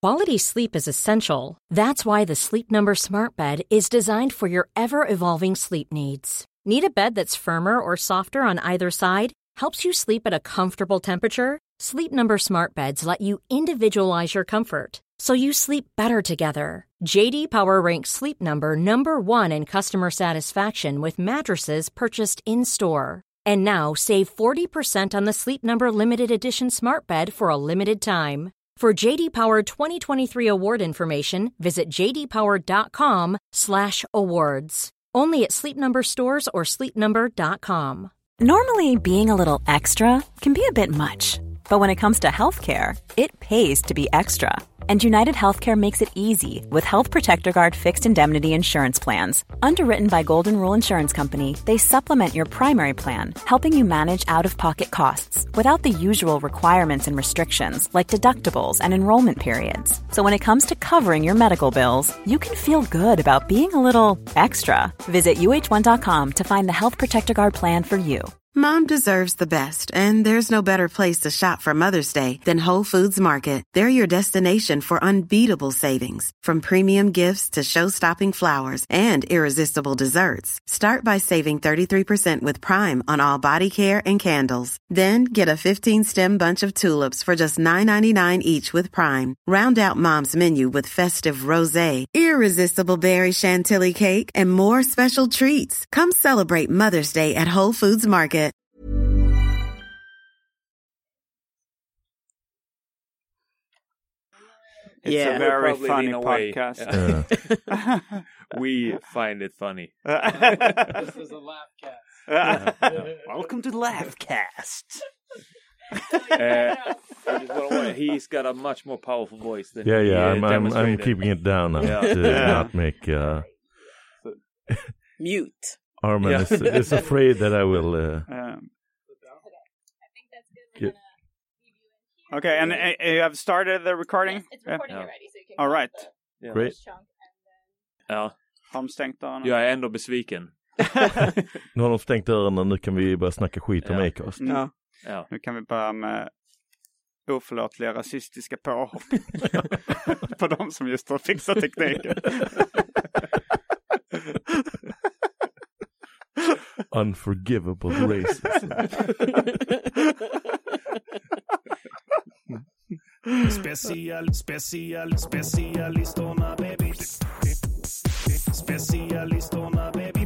Quality sleep is essential. That's why the Sleep Number Smart Bed is designed for your ever-evolving sleep needs. Need a bed that's firmer or softer on either side? Helps you sleep at a comfortable temperature? Sleep Number Smart Beds let you individualize your comfort, so you sleep better together. JD Power ranks Sleep Number number 1 in customer satisfaction with mattresses purchased in-store. And now, save 40% on the Sleep Number Limited Edition Smart Bed for a limited time. For JD Power 2023 award information, visit jdpower.com/awards. Only at Sleep Number stores or sleepnumber.com. Normally, being a little extra can be a bit much, but when it comes to healthcare, it pays to be extra. And United Healthcare makes it easy with Health Protector Guard fixed indemnity insurance plans. Underwritten by Golden Rule Insurance Company, they supplement your primary plan, helping you manage out-of-pocket costs without the usual requirements and restrictions like deductibles and enrollment periods. So when it comes to covering your medical bills, you can feel good about being a little extra. Visit uh1.com to find the Health Protector Guard plan for you. Mom deserves the best, and there's no better place to shop for Mother's Day than Whole Foods Market. They're your destination for unbeatable savings, from premium gifts to show-stopping flowers and irresistible desserts. Start by saving 33% with Prime on all body care and candles. Then get a 15-stem bunch of tulips for just $9.99 each with Prime. Round out Mom's menu with festive rosé, irresistible berry chantilly cake, and more special treats. Come celebrate Mother's Day at Whole Foods Market. It's a very funny podcast. We find it funny. This is a Laughcast. Welcome to Laughcast. He's got a much more powerful voice than I'm keeping it down now to not make Mute. Armin is afraid that I will Okay, and you have started the recording? Yes, it's recording already, so you can all right. Yeah. Great. Ja. Har de stängt dörrarna? Jag är ändå besviken. Nu har de stängt dörrarna, nu kan vi börja snacka skit om Acast. Ja. Ja. Nu kan vi börja med oförlåtliga rasistiska påhopp på de som just har fixat tekniken. Unforgivable racism. Specialistorna baby. Specialistorna baby.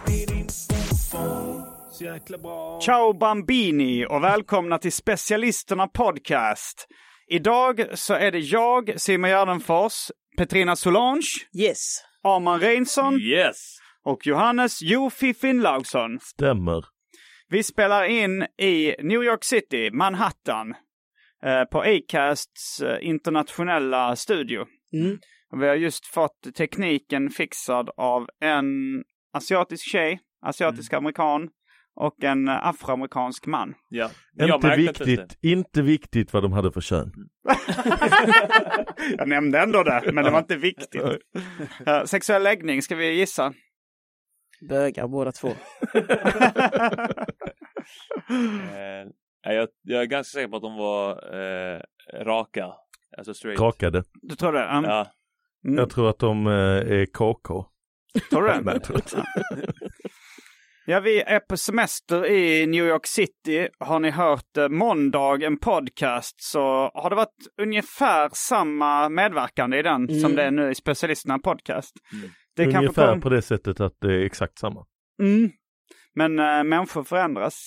Så jäkla bra. Ciao Bambini och välkomna till Specialisterna podcast. Idag så är det jag, Simon Gärdenfors, Petrina Solange, Yes. Arman Reinsson Yes. och Johannes Jofi Finnlaugsson. Stämmer. Vi spelar in i New York City, Manhattan, på Acasts internationella studio. Mm. Och vi har just fått tekniken fixad av en asiatisk tjej, asiatisk amerikan och en afroamerikansk man. Ja. Inte viktigt vad de hade för kön. Jag nämnde ändå det, men det var inte viktigt. Sexuell läggning, ska vi gissa? Bögar båda två. Jag är ganska säker på att de var raka. Alltså straight. Rakade. Du tror det? Ja. Mm. Jag tror att de är KK. Tror du det? Nej, jag tror inte. Ja, vi är på semester i New York City. Har ni hört Måndag, en podcast, så har det varit ungefär samma medverkande i den som det är nu i Specialisterna podcast. Det ungefär på det sättet att det är exakt samma. Men människor förändras.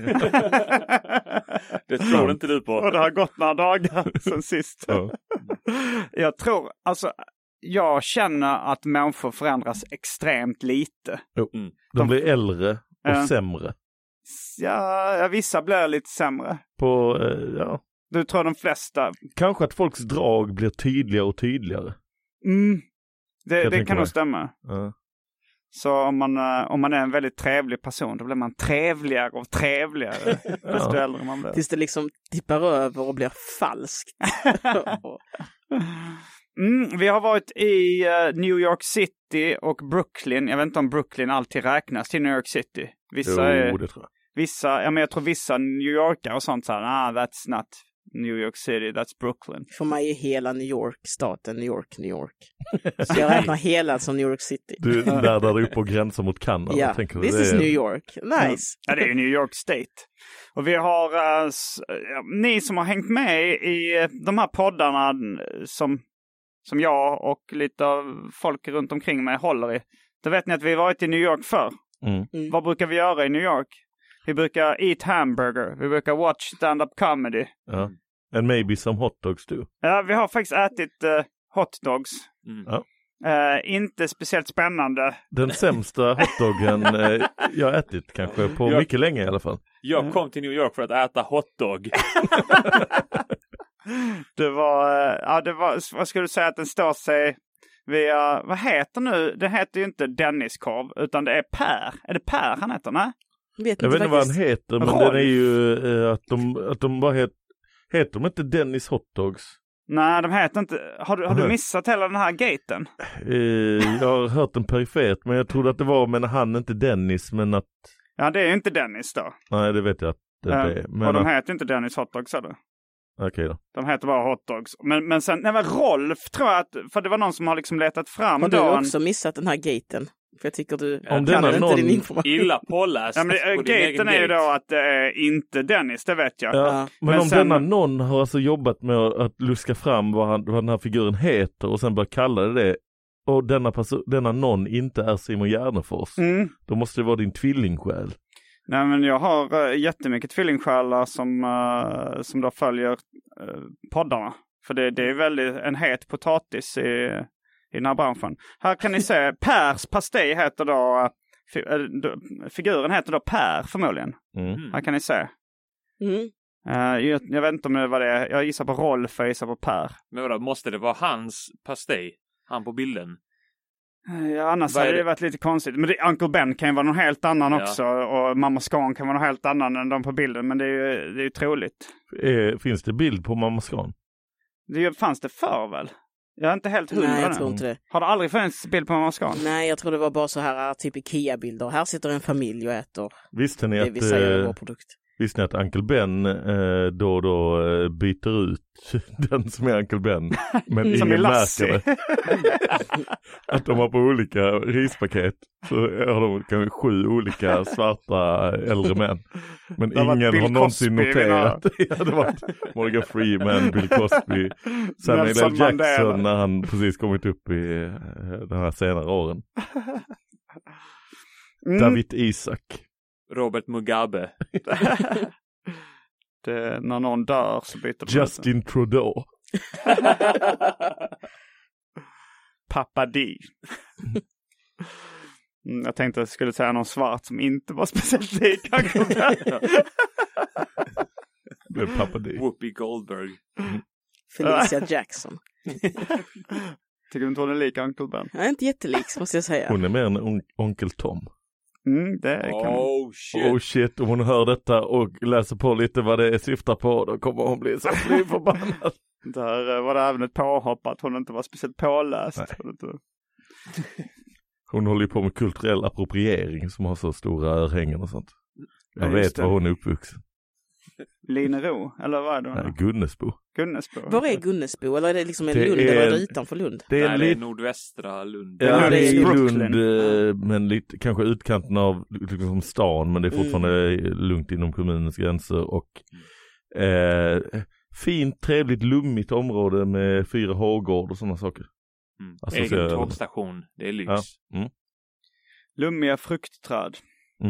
Det tror inte du på. Och det har gått några dagar sen sist. Jag tror, alltså, jag känner att människor förändras extremt lite. De blir äldre och sämre. Ja, vissa blir lite sämre. Ja. Du tror de flesta. Kanske att folks drag blir tydligare och tydligare. Det kan nog stämma. Ja. Så om man är en väldigt trevlig person, då blir man trevligare och trevligare desto äldre man blir. Tills det liksom tippar över och blir falskt. Vi har varit i New York City och Brooklyn. Jag vet inte om Brooklyn alltid räknas till New York City. Det tror jag. Men jag tror vissa New Yorkare och sånt så här, that's New York City, that's Brooklyn. För mig är hela New York staten New York. Så jag räknar hela som New York City. Du där uppe och gränsar mot Kanada. Ja, tänker this is New York. Nice. Ja, det är ju New York State. Och vi har ni som har hängt med i de här poddarna som jag och lite av folk runt omkring mig håller i. Då vet ni att vi har varit i New York förr. Vad brukar vi göra i New York? Vi brukar eat hamburger. Vi brukar watch stand-up comedy. Ja. And maybe some hot dogs too. Ja, vi har faktiskt ätit hot dogs. Ja. Inte speciellt spännande. Den sämsta hotdoggen jag ätit kanske på mycket länge i alla fall. Jag kom till New York för att äta hotdog. Det var, vad skulle du säga att den står sig via, vad heter nu? Det heter ju inte Denniskorv, utan det är Per. Är det Per han heter, nej? Jag vet inte vad han heter, men den är ju att de bara heter de inte Dennis hotdogs? Nej, de heter inte. Har du missat hela den här gaten? Jag har hört den perifert, men jag trodde att det var, men han inte Dennis, men att... Ja, det är ju inte Dennis då. Nej, det vet jag att det är. Men och de heter inte Dennis hotdogs, sa du? Okej då. De heter bara hotdogs. Men sen, nej men Rolf tror jag att, för det var någon som har liksom letat fram. Har du också missat den här gaten? För jag tycker du kan inte din information. Illa påläst. Ja, men gaten är ju då att det är inte Dennis, det vet jag. Ja, men om denna någon har alltså jobbat med att luska fram vad den här figuren heter och sen bara kalla det och denna någon inte är Simon Gärdenfors, då måste det vara din tvillingsjäl. Nej, men jag har jättemycket tvillingsjälar som då följer poddarna. För det är väldigt en het potatis i den här branschen. Här kan ni se, Pers pastej heter då, figuren heter då Per förmodligen. Här kan ni se. Jag vet inte om det var det. Jag gissar på Rolf och jag gissar på Per. Men vadå, måste det vara hans pastej? Han på bilden? Ja, annars hade det varit lite konstigt. Men Uncle Ben kan ju vara någon helt annan också. Och Mamma Scan kan vara någon helt annan än de på bilden. Men det är ju troligt. Finns det bild på Mamma Scan? Det fanns det förr väl? Jag är inte helt hundra. Nej, jag tror inte det. Har det aldrig funnits bild på Mamma Scan? Nej, jag tror det var bara så här typ Ikea-bilder. Här sitter en familj och äter. Visste ni det vi säger är vår produkt. Visste ni att Uncle Ben då byter ut den som är Uncle Ben, men ingen märker det. Att de har på olika rispaket så har de kanske 7 olika svarta äldre män. Men ingen har någonsin noterat. Ja, det var Morgan Freeman, Bill Cosby, Samuel L. Jackson när han precis kommit upp i de här senare åren. David Isaac. Robert Mugabe. När någon dör så byter de Justin Trudeau. Pappa D. Jag tänkte att jag skulle säga någon svart som inte var speciellt lik. Pappa D. Whoopi Goldberg. Felicia Jackson. Tycker du inte hon är lik Uncle Ben? Jag är inte jättelik, måste jag säga. Hon är mer än Onkel Tom. Det kan Oh shit, om hon hör detta och läser på lite vad det syftar på, då kommer hon bli så förbannad. Där var det även ett påhopp att hon inte var speciellt påläst. Hon håller ju på med kulturell appropriering som har så stora örhängen och sånt. Jag vet var hon är uppvuxen. Linero, eller vad är det? Nej, Gunnesbo. Var är Gunnesbo? Eller är det liksom en Lund eller är det utanför Lund? Det är nordvästra Lund. Ja, det är i Lund, men lite kanske utkanten av liksom stan, men det är fortfarande lugnt inom kommunens gränser och fint, trevligt, lummigt område med 4 hårgård och sådana saker. Alltså, egen tågstation, det är lyx. Ja. Lummiga fruktträd.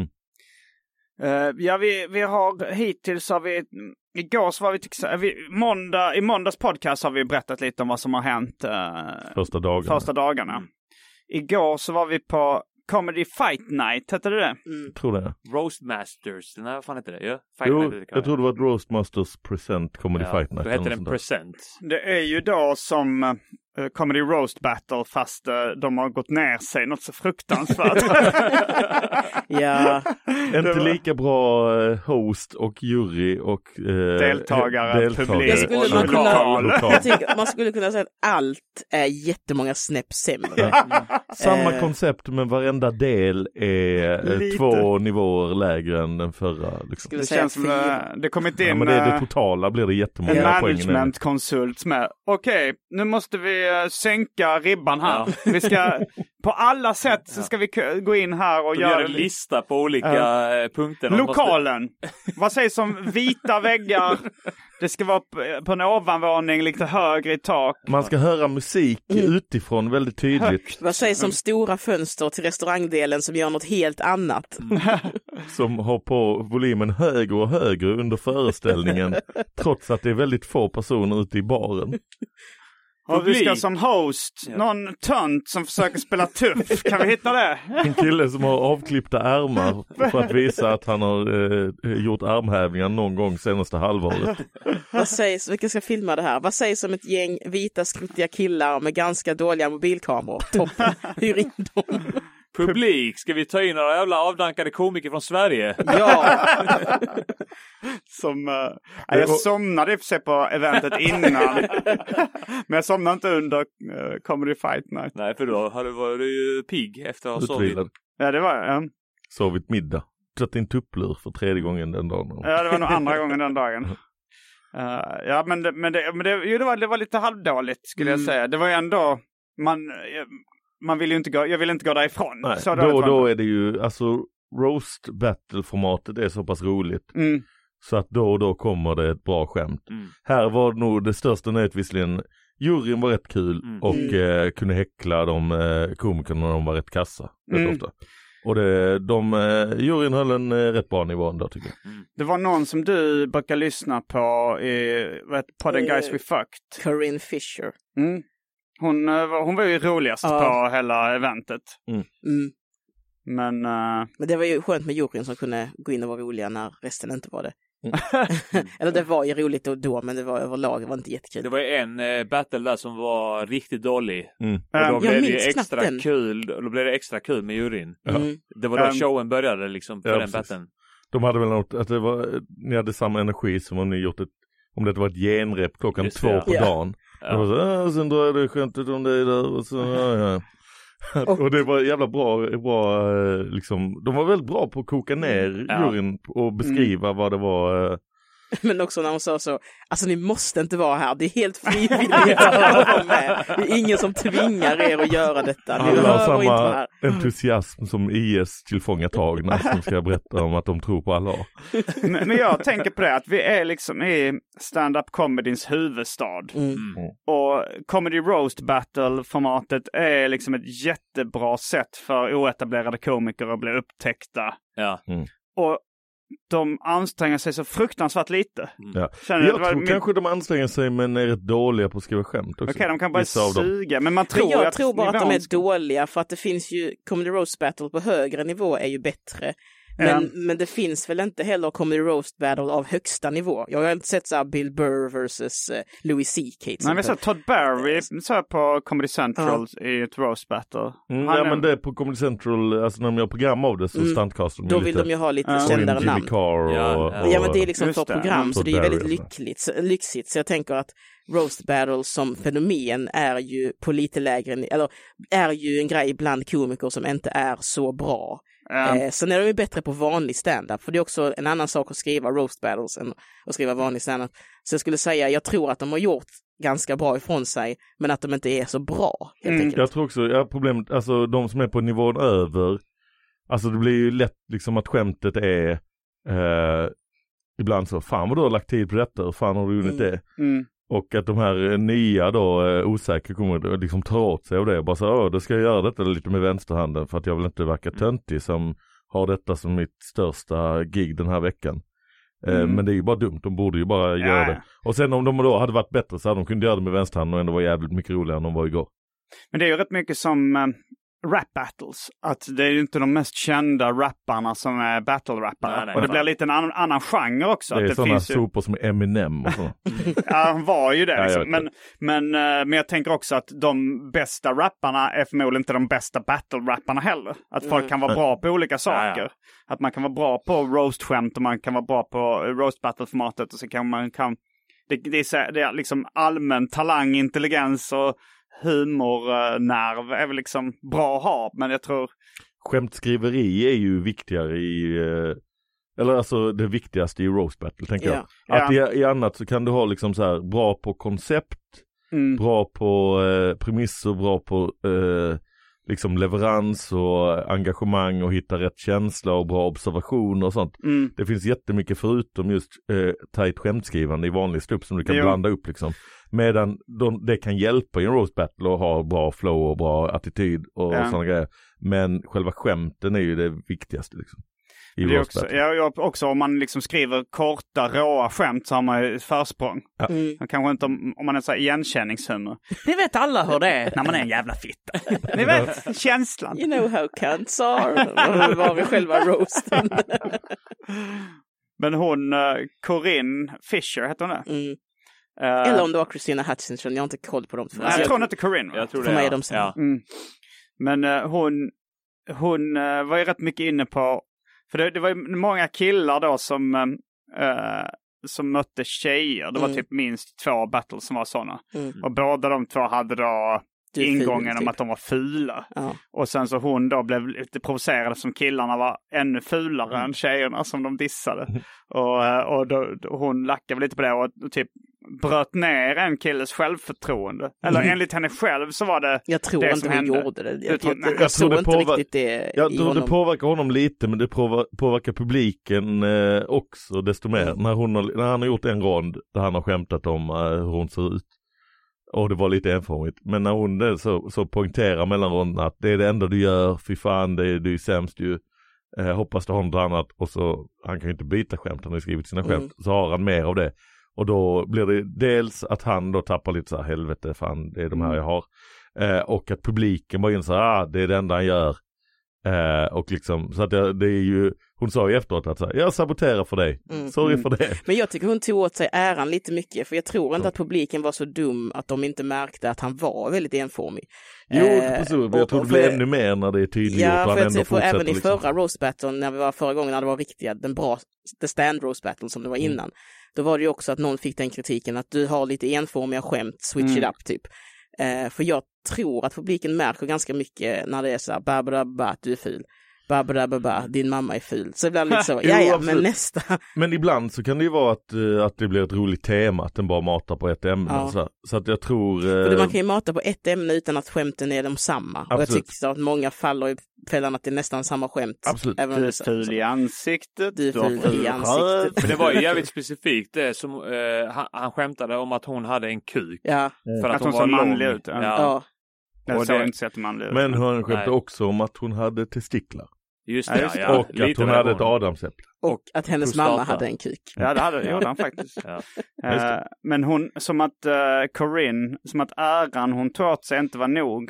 Vi har hittills har vi igår så var vi i måndags podcast har vi berättat lite om vad som har hänt första dagarna. Igår så var vi på Comedy Fight Night, hette det? Tror det. Roastmasters, nej vad fan heter det? Ja, jag tror det var ett Roastmasters Present Comedy Fight Night. Då heter den Present. Det är ju då som Comedy Roast Battle fast de har gått ner sig något så fruktansvärt. Ja. Inte lika bra host och jury och deltagare, publik. Jag tycker man skulle kunna säga att allt är jättemånga snäpp sämre. Samma koncept, men varenda del är 2 nivåer lägre än den förra. Liksom. Det känns som det kommit in... Ja, men det totala blir det jättemånga en poäng. Management-konsult med. Okej, nu måste vi sänka ribban här. Vi ska... På alla sätt så ska vi gå in här och göra en lista på olika punkter. Lokalen. Vad sägs om vita väggar? Det ska vara på en ovanvåning lite högre i tak. Man ska höra musik utifrån väldigt tydligt. Vad sägs om stora fönster till restaurangdelen som gör något helt annat? Som har på volymen högre och högre under föreställningen trots att det är väldigt få personer ute i baren. Och vi ska som host någon tönt som försöker spela tuff. Kan vi hitta det? En kille som har avklippta ärmar för att visa att han har gjort armhävningar någon gång senaste halvåret. Vad sägs, vilka ska filma det här? Vad sägs om ett gäng vita skruttiga killar med ganska dåliga mobilkameror? Toppen, hyr in dem. Publik, ska vi ta in några jävla avdankade komiker från Sverige? Ja. Jag somnade i och för sig på eventet innan. Men jag somnade inte under Comedy Fight Night. Nej, för då var du ju pigg efter att ha sovit. Ja, det var jag. Sovit middag. Satt i en tupplur för 3:e gången den dagen. Ja, det var nog andra gången den dagen. Ja, men det var lite halvdåligt skulle jag säga. Det var ju ändå... Man vill ju inte jag vill inte gå därifrån. Nej, så då är det ju, alltså roast battle-formatet är så pass roligt. Så att då och då kommer det ett bra skämt. Här var nog det största nöjet visserligen. Juryn var rätt kul och kunde häckla de komikerna när de var rätt kassa. Rätt ofta. Och juryn höll en rätt bra nivå ändå tycker jag. Det var någon som du brukar lyssna på på den Guys We Fucked. Corinne Fisher. Hon var ju roligast på hela eventet. Men det var ju skönt med juryn som kunde gå in och vara roliga när resten inte var det. Eller det var ju roligt då, men det var överlag var inte jättekul. Det var ju en battle där som var riktigt dålig. Och då blev det extra kul med juryn. Det var då showen började liksom på den battlen. De hade väl något, att ni hade samma energi som om ni gjort om det var ett genrep klockan 2 på dagen. Ja. Och sen drar jag det skämtet om dig där och så och det var jävla bra liksom, de var väldigt bra på att koka ner juryn och beskriva vad det var. Men också när hon sa så, alltså ni måste inte vara här, det är helt frivilligt att vara med. Det är ingen som tvingar er att göra detta. Ni har samma entusiasm som IS tillfångatagna som ska berätta om att de tror på Allah. Men jag tänker på det, att vi är liksom i stand-up comedyns huvudstad. Och Comedy Roast Battle-formatet är liksom ett jättebra sätt för oetablerade komiker att bli upptäckta. Ja. Och de anstränger sig så fruktansvärt lite. Ja. Jag tror kanske de anstränger sig men är rätt dåliga på att skriva skämt också. Okej, de kan bara suga. Men jag tror bara att de är dåliga för att det finns ju Comedy Roast Battle på högre nivå är ju bättre. Men det finns väl inte heller Comedy Roast Battle av högsta nivå. Jag har inte sett så här Bill Burr versus Louis C.K. Nej, vi sa Todd Barry så på Comedy Central i ett Roast Battle. Men det är på Comedy Central, alltså när de gör program av det så standcastar de då vill de ju ha lite kändare namn. Ja, men det är liksom för program så det är väldigt lyxigt. Så jag tänker att Roast Battle som fenomen är ju på lite lägre, eller är ju en grej bland komiker som inte är så bra. Sen är de ju bättre på vanlig stand-up, för det är också en annan sak att skriva roast battles än att skriva vanlig stand-up. Så jag skulle säga, jag tror att de har gjort ganska bra ifrån sig, men att de inte är så bra helt enkelt. Jag tror också, problemet, alltså de som är på nivån över, alltså det blir ju lätt liksom att skämtet är ibland så, fan vad du har lagt tid på detta och fan har du gjort det. Och att de här nya då osäkra kommer liksom ta åt sig av det. Bara så, då ska jag göra detta lite med vänsterhanden för att jag vill inte verka töntig som har detta som mitt största gig den här veckan. Men det är ju bara dumt, de borde ju bara göra det. Och sen om de då hade varit bättre så hade de kunnat göra det med vänsterhanden och ändå var jävligt mycket roligare än de var igår. Men det är ju rätt mycket som rap battles. Att det är ju inte de mest kända rapparna som är battle-rappare. Och det blir lite en annan genre också. Det är att sådana finns sopor som Eminem och så. Ja, han var ju det. Liksom. Men jag tänker också att de bästa rapparna är förmodligen inte de bästa battle-rapparna heller. Att folk kan vara bra på olika saker. Ja. Att man kan vara bra på roast-skämt och man kan vara bra på roast-battle-formatet. Och så kan man... Det är liksom allmän talang, intelligens och humornerv är väl liksom bra att ha, men jag tror... Skämtskriveri är ju viktigare eller alltså det viktigaste i roast battle, tänker jag. Att i annat så kan du ha liksom så här bra på koncept, bra på premisser, bra på liksom leverans och engagemang och hitta rätt känsla och bra observation och sånt. Det finns jättemycket förutom just tajt skämtskrivande i vanlig stupp som du kan blanda upp liksom. Medan det kan hjälpa i en roast battle att ha bra flow och bra attityd och sådana grejer. Men själva skämten är ju det viktigaste liksom. Det är också om man liksom skriver korta, råa skämt så har man ju försprång. Ja. Man kanske inte om man är så här igenkänningshumor. Det vet alla hur det är när man är en jävla fitta. Ni vet känslan. You know how cunts are. Var vi själva roasten. Men hon, Corinne Fisher heter hon det? Eller om det var Christina Hutchinson, jag har inte koll på dem. Jag tror inte Corinne. Jag tror för mig är de samma. Men hon var ju rätt mycket inne på, för det var ju många killar då som mötte tjejer. Det var typ minst 2 battles som var sådana. Och båda de 2 hade då ingången om att de var fula. Och sen så hon då blev lite provocerad som killarna var ännu fulare än tjejerna som de dissade. Och då hon lackade lite på det och typ bröt ner en killes självförtroende. Eller enligt henne själv så var det. Jag tror det inte hon gjorde det. Jag tror inte riktigt det. Jag tror det påverkar honom lite, men det påverkar publiken också desto mer. När han har gjort en rond där han har skämtat om hur hon ser ut. Och det var lite enformigt. Men när hon så poängterar mellan ronderna att det är det enda du gör, fy fan, du är sämst ju. Hoppas det har något annat. Och så, han kan ju inte byta skämt, han har skrivit sina skämt. Så har han mer av det. Och då blir det dels att han då tappar lite så här, helvete, fan, det är de här jag har. Och att publiken bara inser, det är det enda han gör. Och liksom, så att det är ju, hon sa ju efteråt att jag saboterar för dig. Sorry för det. Men jag tycker hon tog åt sig äran lite mycket, för jag tror inte att publiken var så dum att de inte märkte att han var väldigt enformig. Jo, precis. Jag tror det blir ännu mer när det är tydligt. Ja, för även i förra roast battle, när vi var förra gången, när det var riktiga, the stand roast battle som det var innan, då var det ju också att någon fick den kritiken att du har lite enformiga skämt, switch it up typ. För jag tror att publiken märker ganska mycket när det är så här, babba, du är ful. Babba, din mamma är ful. Så ibland lite så, men nästa. Men ibland så kan det ju vara att det blir ett roligt tema, att den bara matar på ett ämne. Ja. Så att jag tror... För man kan ju mata på ett ämne utan att skämten är de samma. Absolut. Och jag tycker så att många faller i fällan att det är nästan samma skämt. Absolut. Även du är ful i ansiktet. Du är ful i ansiktet. För det var ju jävligt specifikt det som han skämtade om att hon hade en kuk. Ja. För att hon var manlig ut. Ja. Och det inte så manlig ut. Men hon skämtade också om att hon hade testiklar. Just det, ja. Och att hon hade ett adamsäpple. Och att hennes mamma hade en kuk. Ja, det gjorde han faktiskt. Men hon, som att Corinne, som att äran hon tog åt sig inte var nog,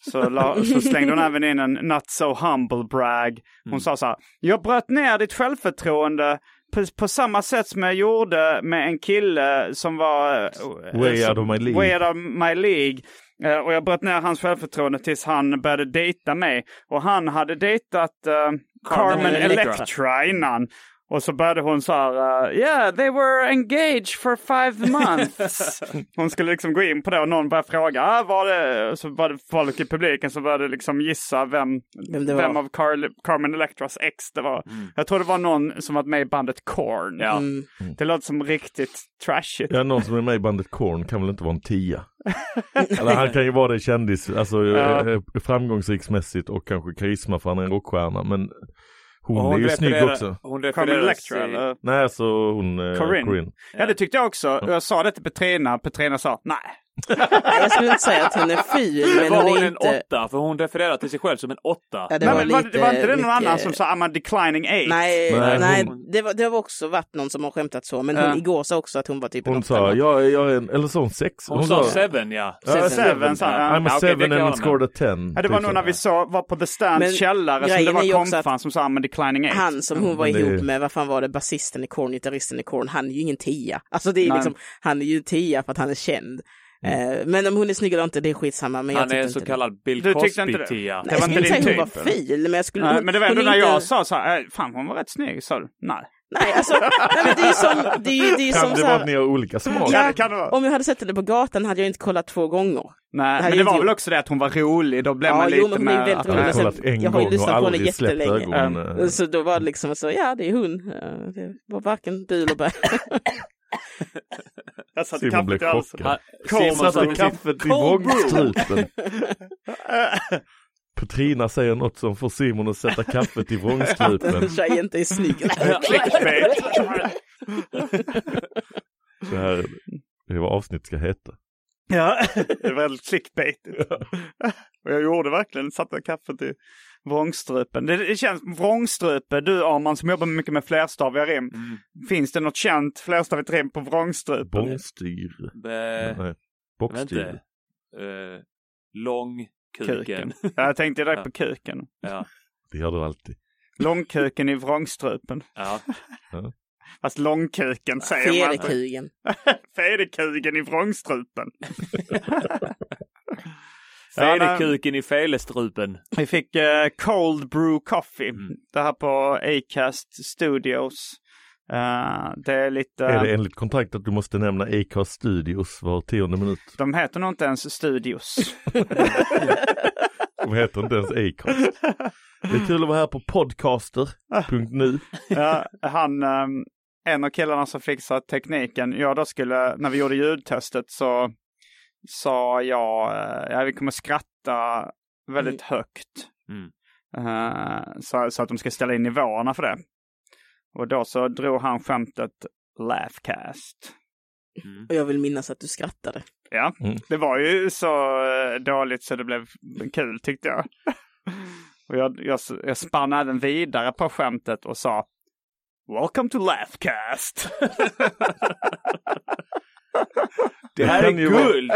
så slängde hon även in en not so humble brag. Hon sa så här: jag bröt ner ditt självförtroende på samma sätt som jag gjorde med en kille som var way out of my league. Och jag bröt ner hans självförtroende tills han började dejta mig. Och han hade dejtat Carmen Electra innan. Och så började hon så här, yeah, they were engaged for 5 months. Hon skulle liksom gå in på det och någon började fråga, så var det folk i publiken som började liksom gissa vem av Carmen Electras ex det var. Jag tror det var någon som var med i bandet Korn. Ja. Det låter som riktigt trashigt. Ja, någon som är med i bandet Korn kan väl inte vara en 10. Eller han kan ju vara det kändis, alltså framgångsriksmässigt och kanske karisma för han är en rockstjärna, men hon är ju snygg också. Carmen Electra eller? Nej, så hon Corinne. Ja, det tyckte jag också. Jag sa det till Petrina. Petrina sa, nej, Jag skulle inte säga att hon är ful, men var hon är en inte... 8, för hon refererar till sig själv som en 8. Ja, var inte det någon annan som sa I'm a declining 8? Nej, det var också varit någon som har skämtat så, men hon igår sa också att hon var typ hon sa, jag är en, eller sån 6. Hon sa 7, ja. 7, I'm a 7 and scored a 10. Ja, det var nog när vi var på The Stands källare som det var komfan som sa I'm a declining 8. Han som hon var ihop med, vad fan var det, basisten i Korn, gitarristen i Korn, han är ju ingen 10. Alltså det är liksom, han är ju 10 för att han är känd. Men om hon är snygg eller inte, det är skitsamma. Men han är en så kallad Bill Cosby-tia. Jag skulle inte säga hon var fil, men jag skulle... Nej, men det var ändå när jag sa så här, fan hon var rätt snygg, sa du? Nej, alltså, men det är som... Det är kan som det så vara här, att ni har olika smak? Ja, kan det vara. Om jag hade sett det på gatan hade jag inte kollat 2 gånger. Nej, men det var väl också det att hon var rolig, då blev man lite mer... Jag har ju lyssnat på henne jättelänge. Så då var det liksom så, ja det är hon. Det var varken bu eller bä. Jag satte Simon blev chockad. Simon satte kaffet i vrångstrupen. Petrina säger något som får Simon att sätta kaffet i vrångstrupen. Tjej inte är snygg. Det är vad avsnitt ska heta. Ja, det är väldigt clickbaitigt. Och jag gjorde verkligen, satte kaffet i vrångstrupen. Det känns, vrångstrupe, du Arman som jobbar mycket med flerstaviga rim. Finns det något känt flerstavigt rim på vrångstrupen? Bångstyr. Bockstyr. Långkuken. Jag tänkte direkt på kuken. Ja. Det gör du alltid. Långkuken i vrångstrupen. Ja. Fast långkuken säger man. Fedekugen. Fedekugen i vrångstrupen. Fedekuken i felestrupen. Vi fick Cold Brew Coffee. Det här på Acast Studios. Det är lite... Är det enligt kontrakt att du måste nämna Acast Studios var 10:e minut? De heter nog inte ens Studios. De heter inte ens Acast. Det är kul att vara här på podcaster.nu. Ja, en av killarna som fixade tekniken, när vi gjorde ljudtestet så sa jag vi kommer skratta väldigt högt. Så att de ska ställa in nivåerna för det. Och då så drog han skämtet Laughcast. Och jag vill minnas att du skrattade. Ja, det var ju så dåligt så det blev kul tyckte jag. Och jag spann även vidare på skämtet och sa Welcome to Laughcast. Det här är guld.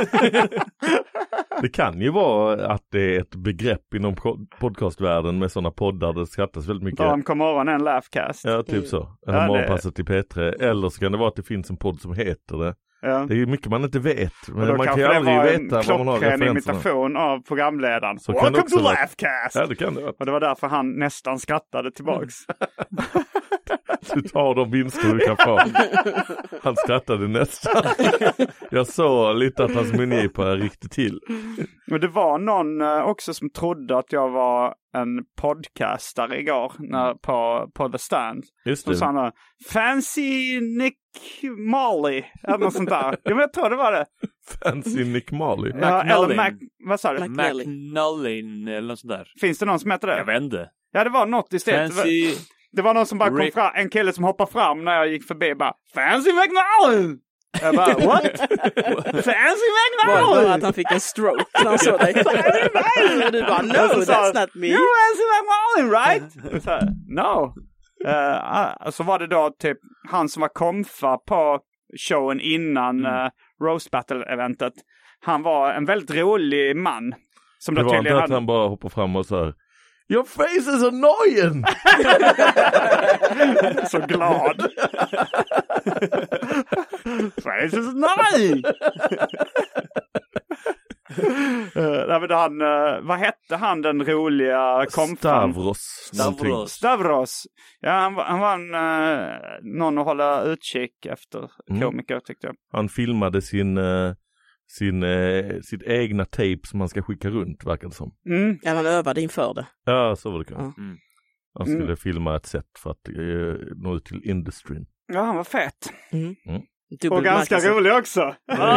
Det kan ju vara att det är ett begrepp inom podcastvärlden med sådana poddar där det skrattas väldigt mycket. De kommer en Laughcast. Ja, typ så. Eller morgonpasset till P3. Eller så kan det vara att det finns en podd som heter det. Ja. Det är ju mycket man inte vet. Men man kan ju aldrig veta vad man har referenserna. En imitation av programledaren. Så Welcome to Laughcast! Ja, det kan det vara. Och det var därför han nästan skrattade tillbaks. Du tar de vinster du kan få. Han skrattade nästan. Jag såg lite att hans mungipa riktigt till. Men det var någon också som trodde att jag var en podcastare igår på The Stand. Just det. Som sa något, Fancy Nick Marley eller något sånt där. Ja, men jag tror det var det. Fancy Nick Marley? Ja, eller vad sa du? McNullin eller något sånt där. Finns det någon som heter det? Jag vet inte. Ja, det var något istället. Fancy... Det var någon som bara kom fram, en kille som hoppade fram när jag gick förbi bara Fancy McNullin! Jag bara, what? Fancy McNullin! Var att han fick en stroke när han såg dig. Och du bara, no, that's not me. You're Fancy McNullin, right? Så, no. Så var det då typ han som var komfa på showen innan Roast Battle-eventet. Han var en väldigt rolig man. Som det var inte att han bara hoppade fram och så här, your face is annoying! Så glad. Face is annoying! Vad hette han den roliga komfan? Stavros. Ja, han var någon att hålla utkik efter komiker tyckte jag. Han filmade sitt egna tape som man ska skicka runt, verkar det som. Ja, han övade inför det. Ja, så var det kanske. Han skulle filma ett sätt för att nå ut till industrin. Ja, han var fett. Och ganska rolig också.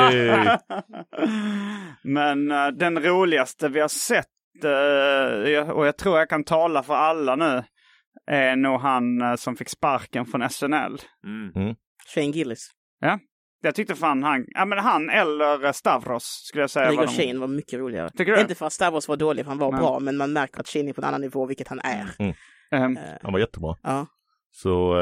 Men den roligaste vi har sett, och jag tror jag kan tala för alla nu, är nog han som fick sparken från SNL. Shane Gillis. Ja. Jag tyckte fan han eller Stavros skulle jag säga. Grigor Shane var mycket roligare. Inte för att Stavros var dålig, för han var bra, men man märker att Shane är på en annan nivå, vilket han är. Han var jättebra. Ja. Så...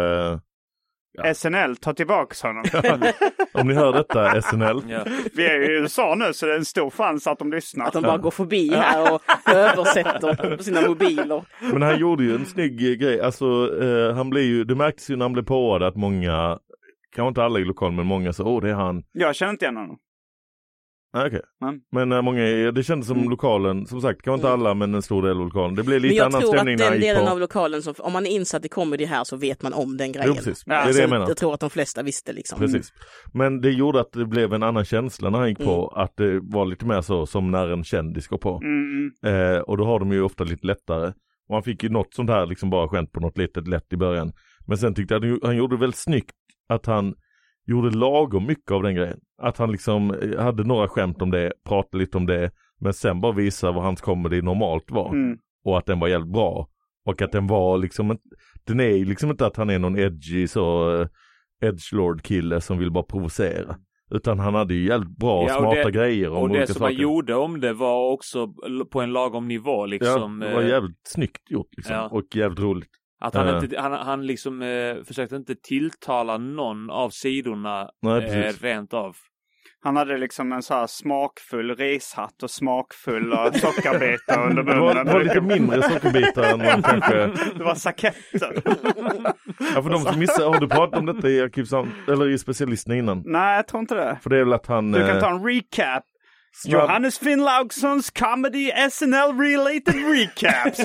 SNL, ta tillbaka honom. Om ni hör detta, SNL. Vi är i USA nu, så det är en stor chans att de lyssnar. Att de bara går förbi här och översätter på sina mobiler. Men han gjorde ju en snygg grej. Alltså, han blev ju, det märktes ju när han blev påad att många, kanske inte alla i lokalen, men många sa, det är han. Jag känner inte igen honom. Okej. Men många, det kändes som lokalen, som sagt, kanske inte alla, men en stor del av lokalen. Det blev lite annan stämning. Men jag tror att den delen av lokalen, som, om man är insatt i comedy här, så vet man om den grejen. Jo, precis. Det är det jag menar. Jag tror att de flesta visste liksom. Precis. Men det gjorde att det blev en annan känsla när han gick på, att det var lite mer så som när en kändis går på. Och då har de ju ofta lite lättare. Och han fick ju något sånt här liksom bara skämt på något litet lätt i början. Men sen tyckte jag att han gjorde väldigt snyggt att han gjorde lagom mycket av den grejen. Att han liksom hade några skämt om det, pratade lite om det, men sen bara visade vad hans comedy normalt var. Och att den var jävligt bra. Och att den var liksom, den är liksom inte att han är någon edgy edgelord-kille som vill bara provocera. Utan han hade ju jävligt bra, smarta grejer om olika saker. Och det som han gjorde om det var också på en lagom nivå liksom. Ja, det var jävligt snyggt gjort liksom. Och jävligt roligt. Att han liksom försökte inte tilltala någon av sidorna rent av. Han hade liksom en så här smakfull rishatt och smakfulla sockerbitar under munnen. Det var lite mindre sockerbitar än man kanske... Det var saketter. Ja, för de som missar, har du pratat om detta i eller i specialisten innan? Nej, jag tror inte det. För det är väl att han... Du kan ta en recap. Johannes Finnlaugssons comedy SNL-related recaps.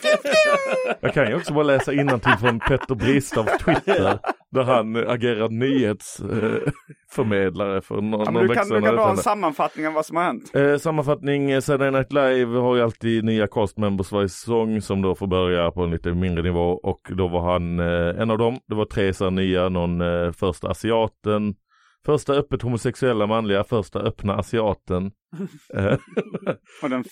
Jag kan ju också bara läsa innantill från Petter Bristavs Twitter, där han agerar nyhetsförmedlare för någon du kan dra en sammanfattning av vad som har hänt. Sammanfattning, Saturday Night Live har ju alltid nya cast members varje säsong som då får börja på en lite mindre nivå, och då var han en av dem. Det var 3 så nya, någon första asiaten, första öppet homosexuella manliga, första öppna asiaten. Och den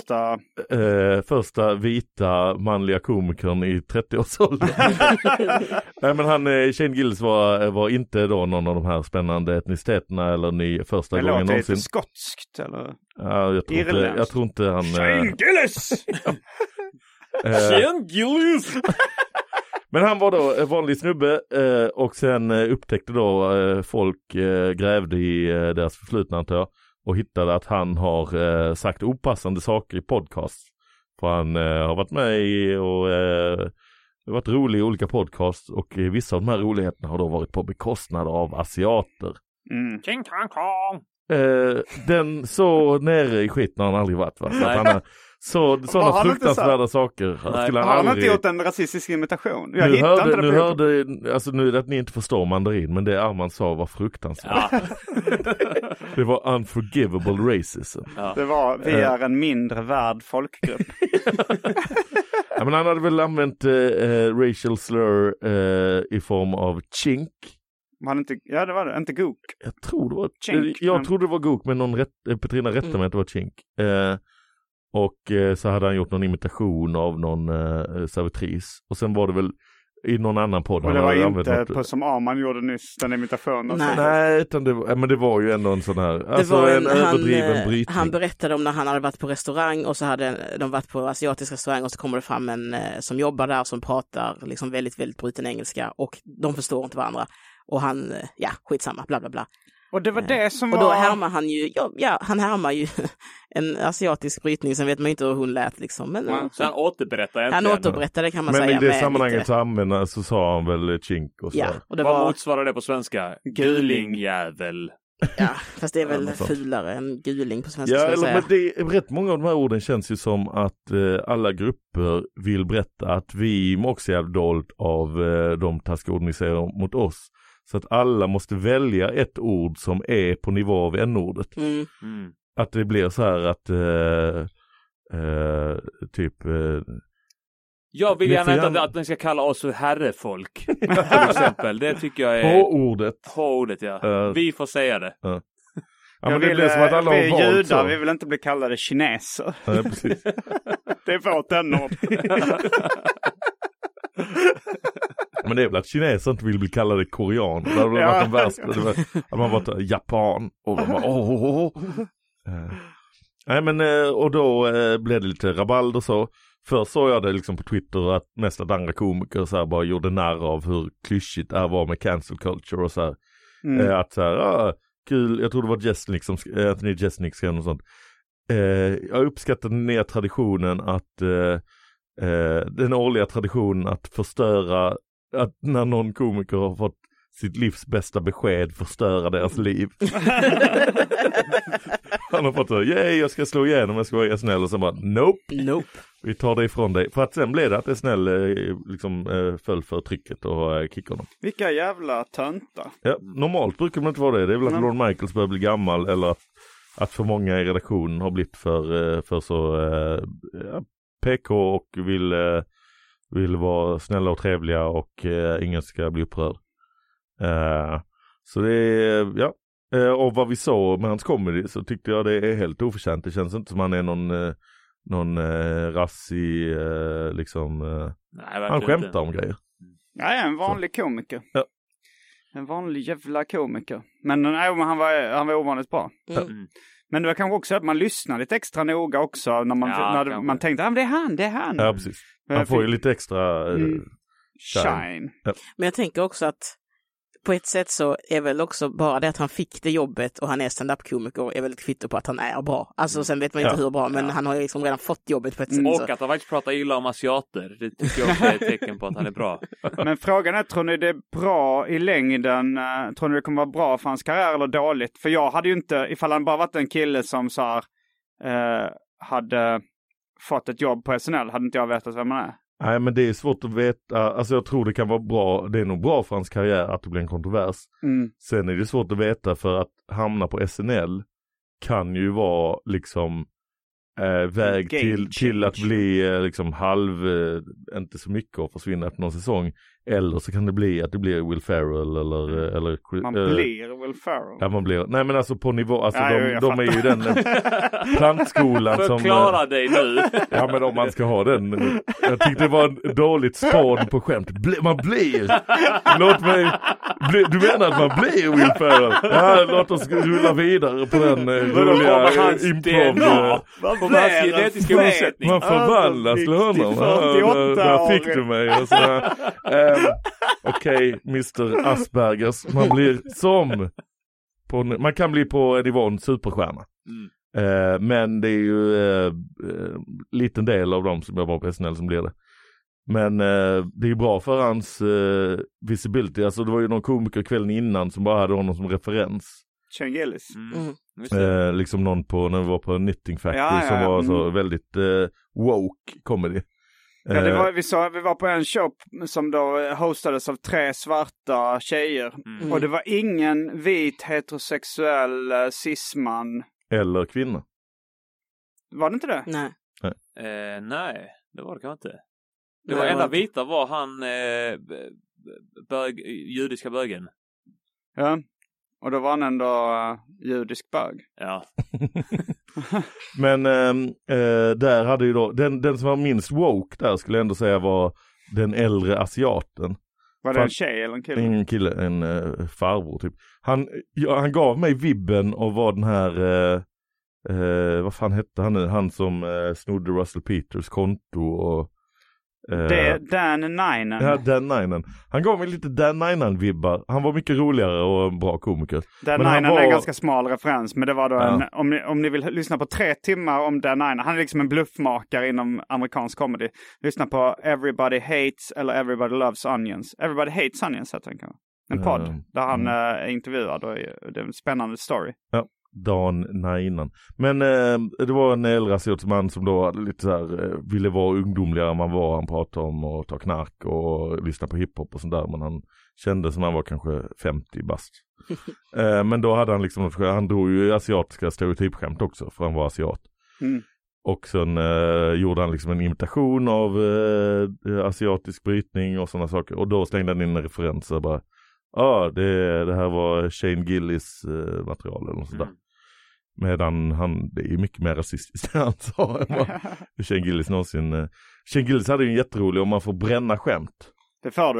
första vita manliga komikern i 30-årsåldern. Nej, men Shane Gillis var inte då någon av de här spännande etniciteterna eller första gången någonsin. Låter lite skotskt eller? Ja, jag tror inte han... Shane Gillis! Shane Gillis! Men han var då vanlig snubbe, och sen upptäckte då folk grävde i deras förflutna, antar jag, och hittade att han har sagt opassande saker i podcast. För han har varit med i och varit rolig i olika podcasts, och vissa av de här roligheterna har då varit på bekostnad av asiater. King Kong Kong! Den så nere i skiten har han aldrig varit, va? Så att han har sådana fruktansvärda saker. Har han inte gjort en rasistisk imitation? Nu är det att ni inte förstår mandarin, men det Arman sa var fruktansvärt. Det var unforgivable racism. Det var, vi är en mindre värd folkgrupp. Ja, men han hade väl använt racial slur i form av chink. Det var det, inte gook. Jag tror det var chink. Jag trodde det var gook, men Petrina rättade mig att det var chink. Och så hade han gjort någon imitation av någon servitris. Och sen var det väl i någon annan podd. Och det var inte på som Arman gjorde nyss, den imitationen. Nej, utan det var ju ändå en sån här, alltså en överdriven brytning. Han berättade om när han hade varit på restaurang, och så hade de varit på asiatisk restaurang, och så kommer det fram en som jobbar där som pratar liksom väldigt, väldigt bruten engelska, och de förstår inte varandra. Och han, skitsamma, bla bla bla. Och det var det som och då härmar han ju, han härmar ju en asiatisk brytning, sen vet man inte hur hon lät liksom. Men, så han återberättade Han återberättade, kan man säga. Men i det sammanhanget så sa han väl chink och så. Ja, och det vad motsvarar det på svenska? Gulingjävel. Ja, fast det är väl fulare än guling på svenska. Ja, men rätt många av de här orden känns ju som att alla grupper vill berätta att vi också är dolt av de taskiga orden ni säger mot oss. Så att alla måste välja ett ord som är på nivå av n-ordet. Att det blir så här att jag vill gärna att ni ska kalla oss för herrefolk. Till exempel. Det tycker jag är... H-ordet, ja. Vi får säga det. Ja, men det blir som att alla vi är judar, vi vill inte bli kallade kineser. Ja, precis. Det är vårt n-ord. Men det är väl att kineser inte vill bli kallade korean. Det hade varit den värsta. Att man var japan. Och man bara Nej men och då blev det lite rabalder så. Först såg jag det liksom på Twitter att mest att andra komiker så här bara gjorde narr av hur klyschigt det här var med cancel culture och så här. Att så här, kul, jag tror det var Jeselnik som Anthony Jeselnik skrev och sånt. Jag uppskattar den nya traditionen att den årliga traditionen att förstöra, att när någon komiker har fått sitt livs bästa besked förstöra deras liv. Han har fått jag ska slå igenom, jag ska vara snäll och så bara nope. Vi tar det ifrån dig. För att sen blev det att det snäll liksom föll för trycket och kickade honom. Vilka jävla töntar. Ja, normalt brukar man inte vara det. Det är väl att Lorne Michaels börjar bli gammal eller att för många i redaktionen har blivit för så PK och vill vara snälla och trevliga och ingen ska bli upprörd. Så det är, och vad vi såg med hans comedy så tyckte jag det är helt oförtjänt. Det känns inte som han är någon rassig liksom, nej, han skämtar inte om grejer. Nej, en vanlig komiker. Ja. En vanlig jävla komiker. Men han var ovanligt bra. Men det var kanske också att man lyssnar lite extra noga också när man tänkte det är han. Ja, precis. Han får ju lite extra shine. Ja. Men jag tänker också att på ett sätt så är väl också bara det att han fick det jobbet och han är stand-up-komiker är väl ett kvitto på att han är bra. Alltså sen vet man inte hur bra, men han har ju liksom redan fått jobbet på ett sätt. Och att han faktiskt pratar illa om asiater, det tycker jag också är ett tecken på att han är bra. Men frågan är, tror ni det är bra i längden? Tror ni det kommer vara bra för hans karriär eller dåligt? För jag hade ju inte, ifall han bara varit en kille som så hade fått ett jobb på SNL, hade inte jag vetat vem man är. Nej, men det är svårt att veta. Alltså jag tror det kan vara bra. Det är nog bra för hans karriär att det blir en kontrovers. Sen är det svårt att veta, för att hamna på SNL kan ju vara liksom väg till att bli liksom inte så mycket och försvinna efter någon säsong. Eller så kan det bli att det blir Will Ferrell eller man blir Will Ferrell. Ja, man blir. Nej, men alltså på nivå, alltså de är ju den plantskolan som förklara dig nu. Ja, men om man ska ha den. Jag tyckte det var en dåligt spån på skämt. Man blir. Låt mig du menar att man blir Will Ferrell? Ja, låt oss rulla vidare på den roliga improv. Man förvandlas till honom. Där fick du mig. Okej, Mr. Aspergers. Man blir man kan bli på nivån superstjärna. Men det är ju liten del av dem som jobbar på SNL som blir det. Men det är ju bra för hans visibility. Alltså det var ju någon komiker kvällen innan som bara hade honom som referens. Shane Gillis. Liksom någon när vi var på Knitting Factory som var så väldigt woke comedy. Ja, vi var på en show som då hostades av 3 svarta tjejer. Och det var ingen vit heterosexuell cisman. Eller kvinna. Var det inte det? Nej. Nej, det var det kanske inte. Det var enda vita var han judiska bögen. Ja. Och då var han ändå judisk bög. Ja. Men där hade ju då den som var minst woke där skulle jag ändå säga var den äldre asiaten. Var det en tjej eller en kille? En kille, en farbror typ. Han gav mig vibben och var den här vad fan hette han nu? Han som snodde Russell Peters konto och Dan Ninen. Ja, Dan Ninen. Han gav mig lite Dan Ninen-vibbar. Han var mycket roligare och en bra komiker. Dan Ninen är en ganska smal referens, men det var då om ni vill lyssna på 3 timmar om Dan Ninen. Han är liksom en bluffmakare inom amerikansk comedy. Lyssna på Everybody Hates eller Everybody Loves Onions. Everybody Hates Onions, jag tänker. En podd där han är intervjuad och det är en spännande story. Ja. Dan Ninen. Men det var en äldre asiatsman som då hade lite så här, ville vara ungdomligare än man var. Han pratade om att ta knark och lyssna på hiphop och sånt där. Men han kände som han var kanske 50 bast. Men då hade han liksom, han drog ju asiatiska stereotypskämt också, för han var asiat. Och sen gjorde han liksom en imitation av asiatisk brytning och sådana saker. Och då slängde han in en referens och bara det här var Shane Gillis material eller något sådär. Medan det är ju mycket mer rasistiskt än han sa än vad Shane Gillis någonsin. Shane Gillis hade ju en jätterolig om man får bränna skämt. Det får du.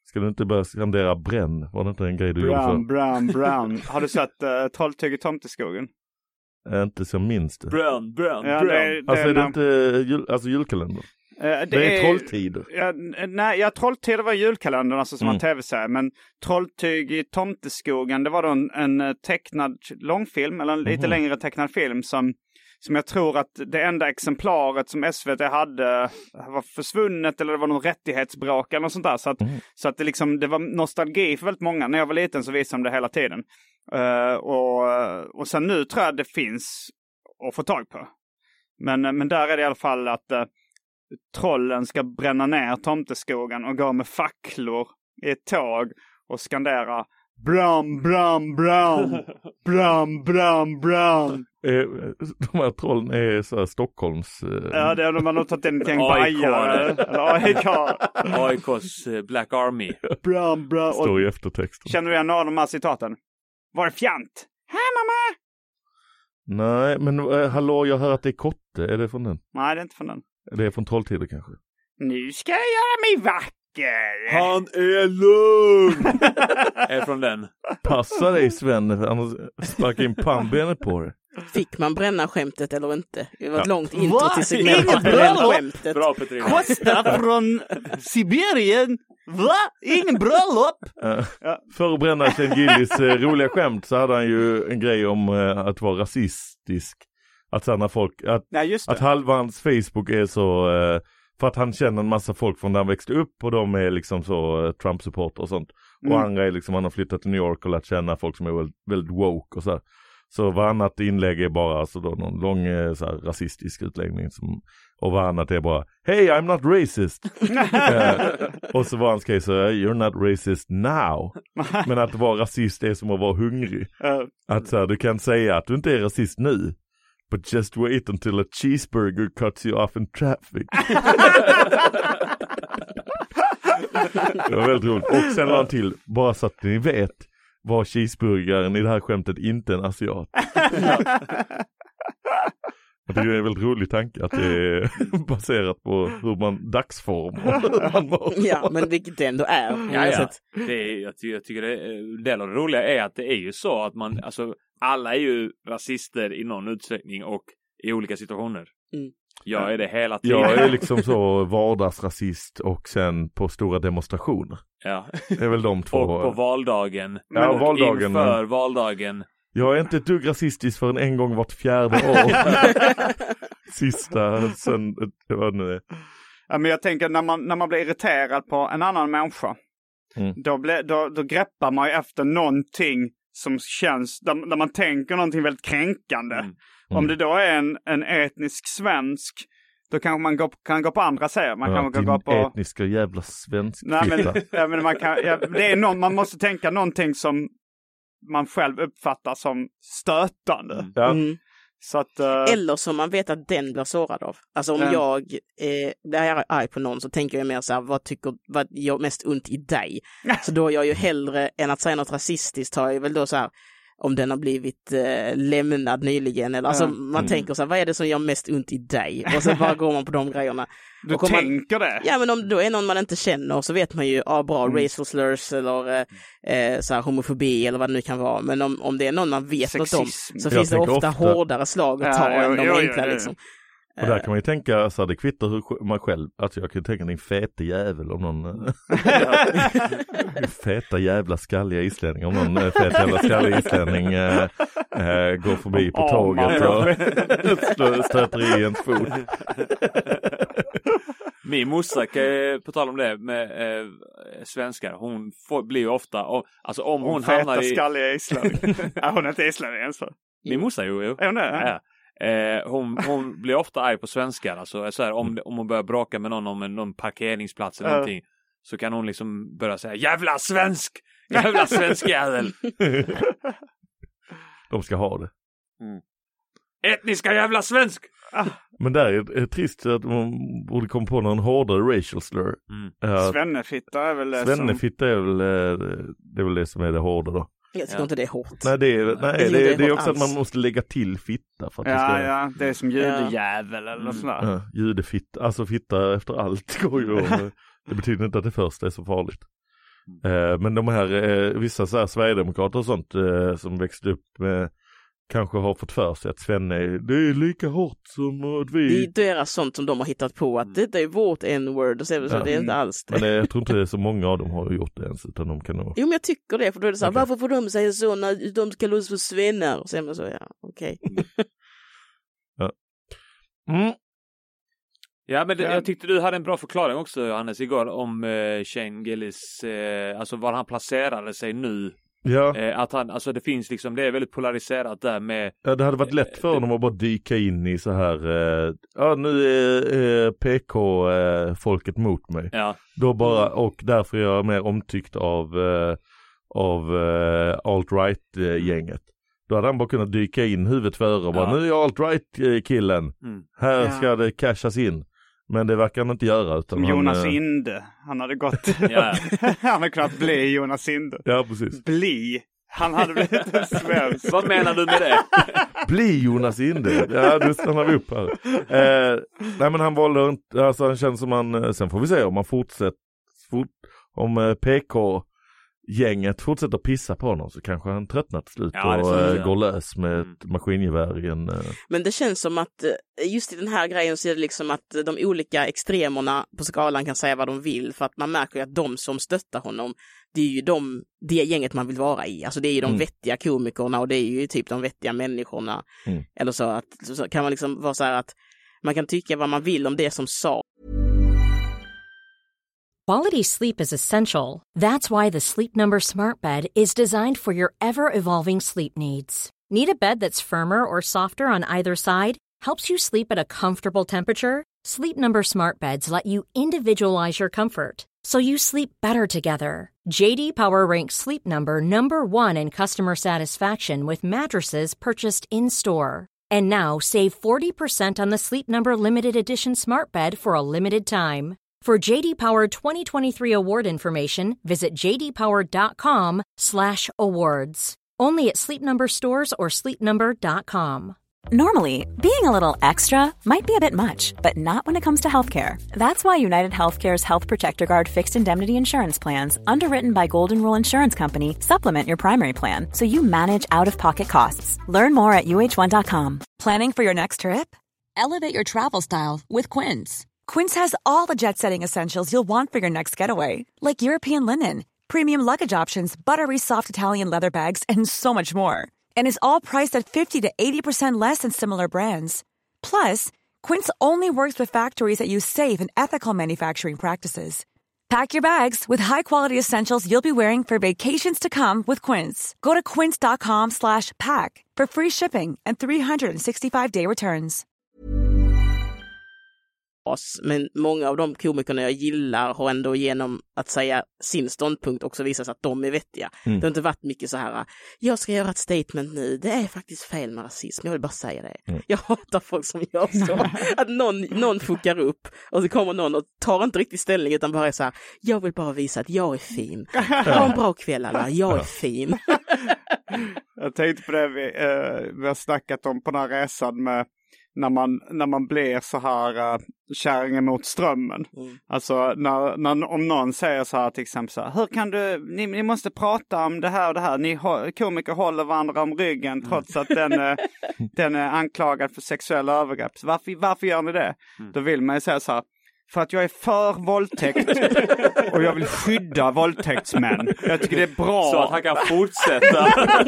Ska du inte börja skandera bränn? Var det inte en grej du gjorde för? Brown. Har du sett Trolltyg i tomteskogen? Inte så minst. Brown. Alltså är det inte julkalender? Det är Trolltider. Trolltider var julkalendern, alltså som en tv-serie. Men Trolltyg i tomteskogen, det var då en tecknad långfilm, eller en lite längre tecknad film som jag tror att det enda exemplaret som SVT hade var försvunnet, eller det var någon rättighetsbråk eller något sånt där. Så att det var nostalgi för väldigt många. När jag var liten så visade de det hela tiden. Och sen nu tror jag det finns att få tag på. Men där är det i alla fall att trollen ska bränna ner tomteskogen och gå med facklor i ett tåg och skandera Bram. De här trollen är så här Stockholms... Ja, det är de har tagit en gäng bajare. AIKs Black Army. Bram. Står i eftertexten. Känner du igen några av de här citaten? Var det fjant? Hej mamma! Nej, men hallå, jag hör att det är Kotte. Är det från den? Nej, det är inte från den. Det är från Trolltider kanske. Nu ska jag göra mig vacker. Han är lugn. Är från den. Passa dig Sven, annars sparkar in pannbenet på det. Fick man bränna skämtet eller inte? Det var ett långt intro till segmentet att bränna skämtet. Bra, Petrina. Kosta från Sibirien. Va? Ingen bröllop? För att bränna Ken Gillis roliga skämt så hade han ju en grej om att vara rasistisk. Att när folk, att halva hans Facebook är så, för att han känner en massa folk från där han växte upp och de är liksom så Trump-supporter och sånt. Och andra är liksom, han har flyttat till New York och lärt känna folk som är väldigt, väldigt woke och så här. Så varannat inlägg är bara alltså då någon lång så här, rasistisk utläggning och varannat är bara hey, I'm not racist. Och så var hans case så you're not racist now. Men att vara rasist är som att vara hungrig. Att så här, du kan säga att du inte är rasist nu. But just wait until a cheeseburger cuts you off in traffic. Det var väldigt roligt. Och sen la han till, bara så att ni vet, var cheeseburgaren i det här skämtet inte en asiat. Det är en väldigt rolig tanke att det är baserat på hur man dagsform och ja, men vilket det ändå är. Ja. Jag tycker det del av det roliga är att det är ju så att man, alltså alla är ju rasister i någon utsträckning och i olika situationer. Jag är det hela tiden. Jag är liksom så vardagsrasist och sen på stora demonstrationer. Ja. Det är väl de två. Och på valdagen. Ja, valdagen. Inför valdagen. Jag är inte ett dugg rasistisk förrän en gång vart 4:e år. Sista, sen, det var nu. Ja, men jag tänker när man blir irriterad på en annan människa. Då greppar man ju efter någonting som känns, där man tänker någonting väldigt kränkande. Om det då är en etnisk svensk, då kanske man kan gå på andra säger. Man kan gå på etniska jävla svensk. Nej, men det är man måste tänka någonting som man själv uppfattar som stötande. Så att, eller som man vet att den blir sårad av. Alltså om jag är arg på någon så tänker jag mer så här, vad gör mest ont i dig? Så då är jag ju hellre än att säga något rasistiskt har jag väl då så här, om den har blivit lämnad nyligen. Eller, alltså man tänker så här, vad är det som gör mest ont i dig? Och så bara går man på de grejerna. Du tänker det? Ja, men om då är någon man inte känner så vet man ju, bra, racial slurs eller så här, homofobi eller vad det nu kan vara. Men om det är någon man vet något om så finns det ofta hårdare slag att ta än de enkla liksom. Och där kan man ju tänka så här, det kvittar hur man själv, att jag kan tänka en feta jävel om någon feta jävla skalliga islänning, om någon feta jävla skalliga islänning går förbi på tåget och stöter i ens fot. Min morsa, på tal om det med svenskar, hon blir ju ofta, alltså om hon hamnar i... Feta skalliga islänning. Hon är inte islänning ens. Min morsa, jo. Är hon det? Ja. Hon blir ofta arg på svenskar, alltså så här, om hon börjar bråka med någon om någon parkeringsplats eller någonting, så kan hon liksom börja säga jävla svensk jävel. De ska ha det. Etniska jävla svensk. Men där är det trist att man borde komma på någon hårdare racial slur. Svennefitta är väl det. Svennefitta är väl det som är det hårda då. Jag tycker inte det är hårt. Nej, det är också alls. Att man måste lägga till fitta. För att det är som judejävel eller något sånt där. Judefitta, alltså fitta efter allt går ju. Det betyder inte att det första är så farligt. Men de här, vissa så här Sverigedemokrater och sånt som växte upp med, kanske har fått för sig att Svenne det är lika hårt som att vi... Det är deras sånt som de har hittat på, att det är vårt n-word och så det är inte alls det. Men jag tror inte det är så många av dem har gjort det ens, utan de kan nog... Jo, men jag tycker det, för då är det så här, varför får de säga så när de ska låtsas för svennar? Och så är man så, ja, okej. Ja. Ja, men jag tyckte du hade en bra förklaring också, Hannes, igår om Shane Gillis, alltså var han placerade sig nu. Ja. Att han, alltså det finns liksom, det är väldigt polariserat där med... Ja, det hade varit lätt för honom att bara dyka in i så här, nu är PK-folket mot mig. Ja. Då bara, och därför är jag mer omtyckt av alt-right-gänget. Då hade han bara kunnat dyka in huvudet före och bara, nu är jag alt-right-killen. Här ska det cashas in. Men det verkar han inte göra. Utan Jonas Inde. Han hade gått... Han hade kunnat bli Jonas Inde. Ja, precis. Bli. Han hade blivit en svensk. Vad menar du med det? Bli Jonas Inde. Ja, det stannar vi upp här. Nej, men han valde inte... Alltså han känns som han... Sen får vi se om han fortsätter... Om PK-gänget fortsätter pissa på honom så kanske han tröttnar till slut och går lös med ett maskingevär i en... Men det känns som att just i den här grejen så är det liksom att de olika extremerna på skalan kan säga vad de vill, för att man märker ju att de som stöttar honom, det är ju det gänget man vill vara i. Alltså det är ju de vettiga komikerna och det är ju typ de vettiga människorna. Eller så att så kan man liksom vara så här att man kan tycka vad man vill om det som sa. Quality sleep is essential. That's why the Sleep Number Smart Bed is designed for your ever-evolving sleep needs. Need a bed that's firmer or softer on either side? Helps you sleep at a comfortable temperature? Sleep Number Smart Beds let you individualize your comfort, so you sleep better together. JD Power ranks Sleep Number #1 in customer satisfaction with mattresses purchased in-store. And now save 40% on the Sleep Number Limited Edition Smart Bed for a limited time. For JD Power 2023 award information, visit jdpower.com/awards. Only at Sleep Number stores or sleepnumber.com. Normally, being a little extra might be a bit much, but not when it comes to healthcare. That's why United Healthcare's Health Protector Guard fixed indemnity insurance plans, underwritten by Golden Rule Insurance Company, supplement your primary plan so you manage out-of-pocket costs. Learn more at uh1.com. Planning for your next trip? Elevate your travel style with Quince. Quince has all the jet-setting essentials you'll want for your next getaway, like European linen, premium luggage options, buttery soft Italian leather bags, and so much more. And is all priced at 50 to 80% less than similar brands. Plus, Quince only works with factories that use safe and ethical manufacturing practices. Pack your bags with high-quality essentials you'll be wearing for vacations to come with Quince. Go to quince.com/pack for free shipping and 365-day returns. Men många av de komikerna jag gillar har ändå genom att säga sin ståndpunkt också visat att de är vettiga. Det har inte varit mycket så här, jag ska göra ett statement nu, det är faktiskt fel med rasism, jag vill bara säga det. Jag hatar folk som gör så. Att någon fuckar upp och så kommer någon och tar inte riktigt ställning utan bara är så här, jag vill bara visa att jag är fin. Ha en bra kväll alla, jag är fin. Jag tänkte på det vi har snackat om på den här resan med när man blir så här kärringen mot strömmen. Alltså om någon säger så här till exempel så här, hur kan du, ni måste prata om det här och det här. Ni komiker håller varandra om ryggen trots att den är anklagad för sexuella övergrepp. Så varför gör ni det? Då vill man ju säga så här, för att jag är för våldtäkt och jag vill skydda våldtäktsmän. Jag tycker det är bra. Så att han kan fortsätta.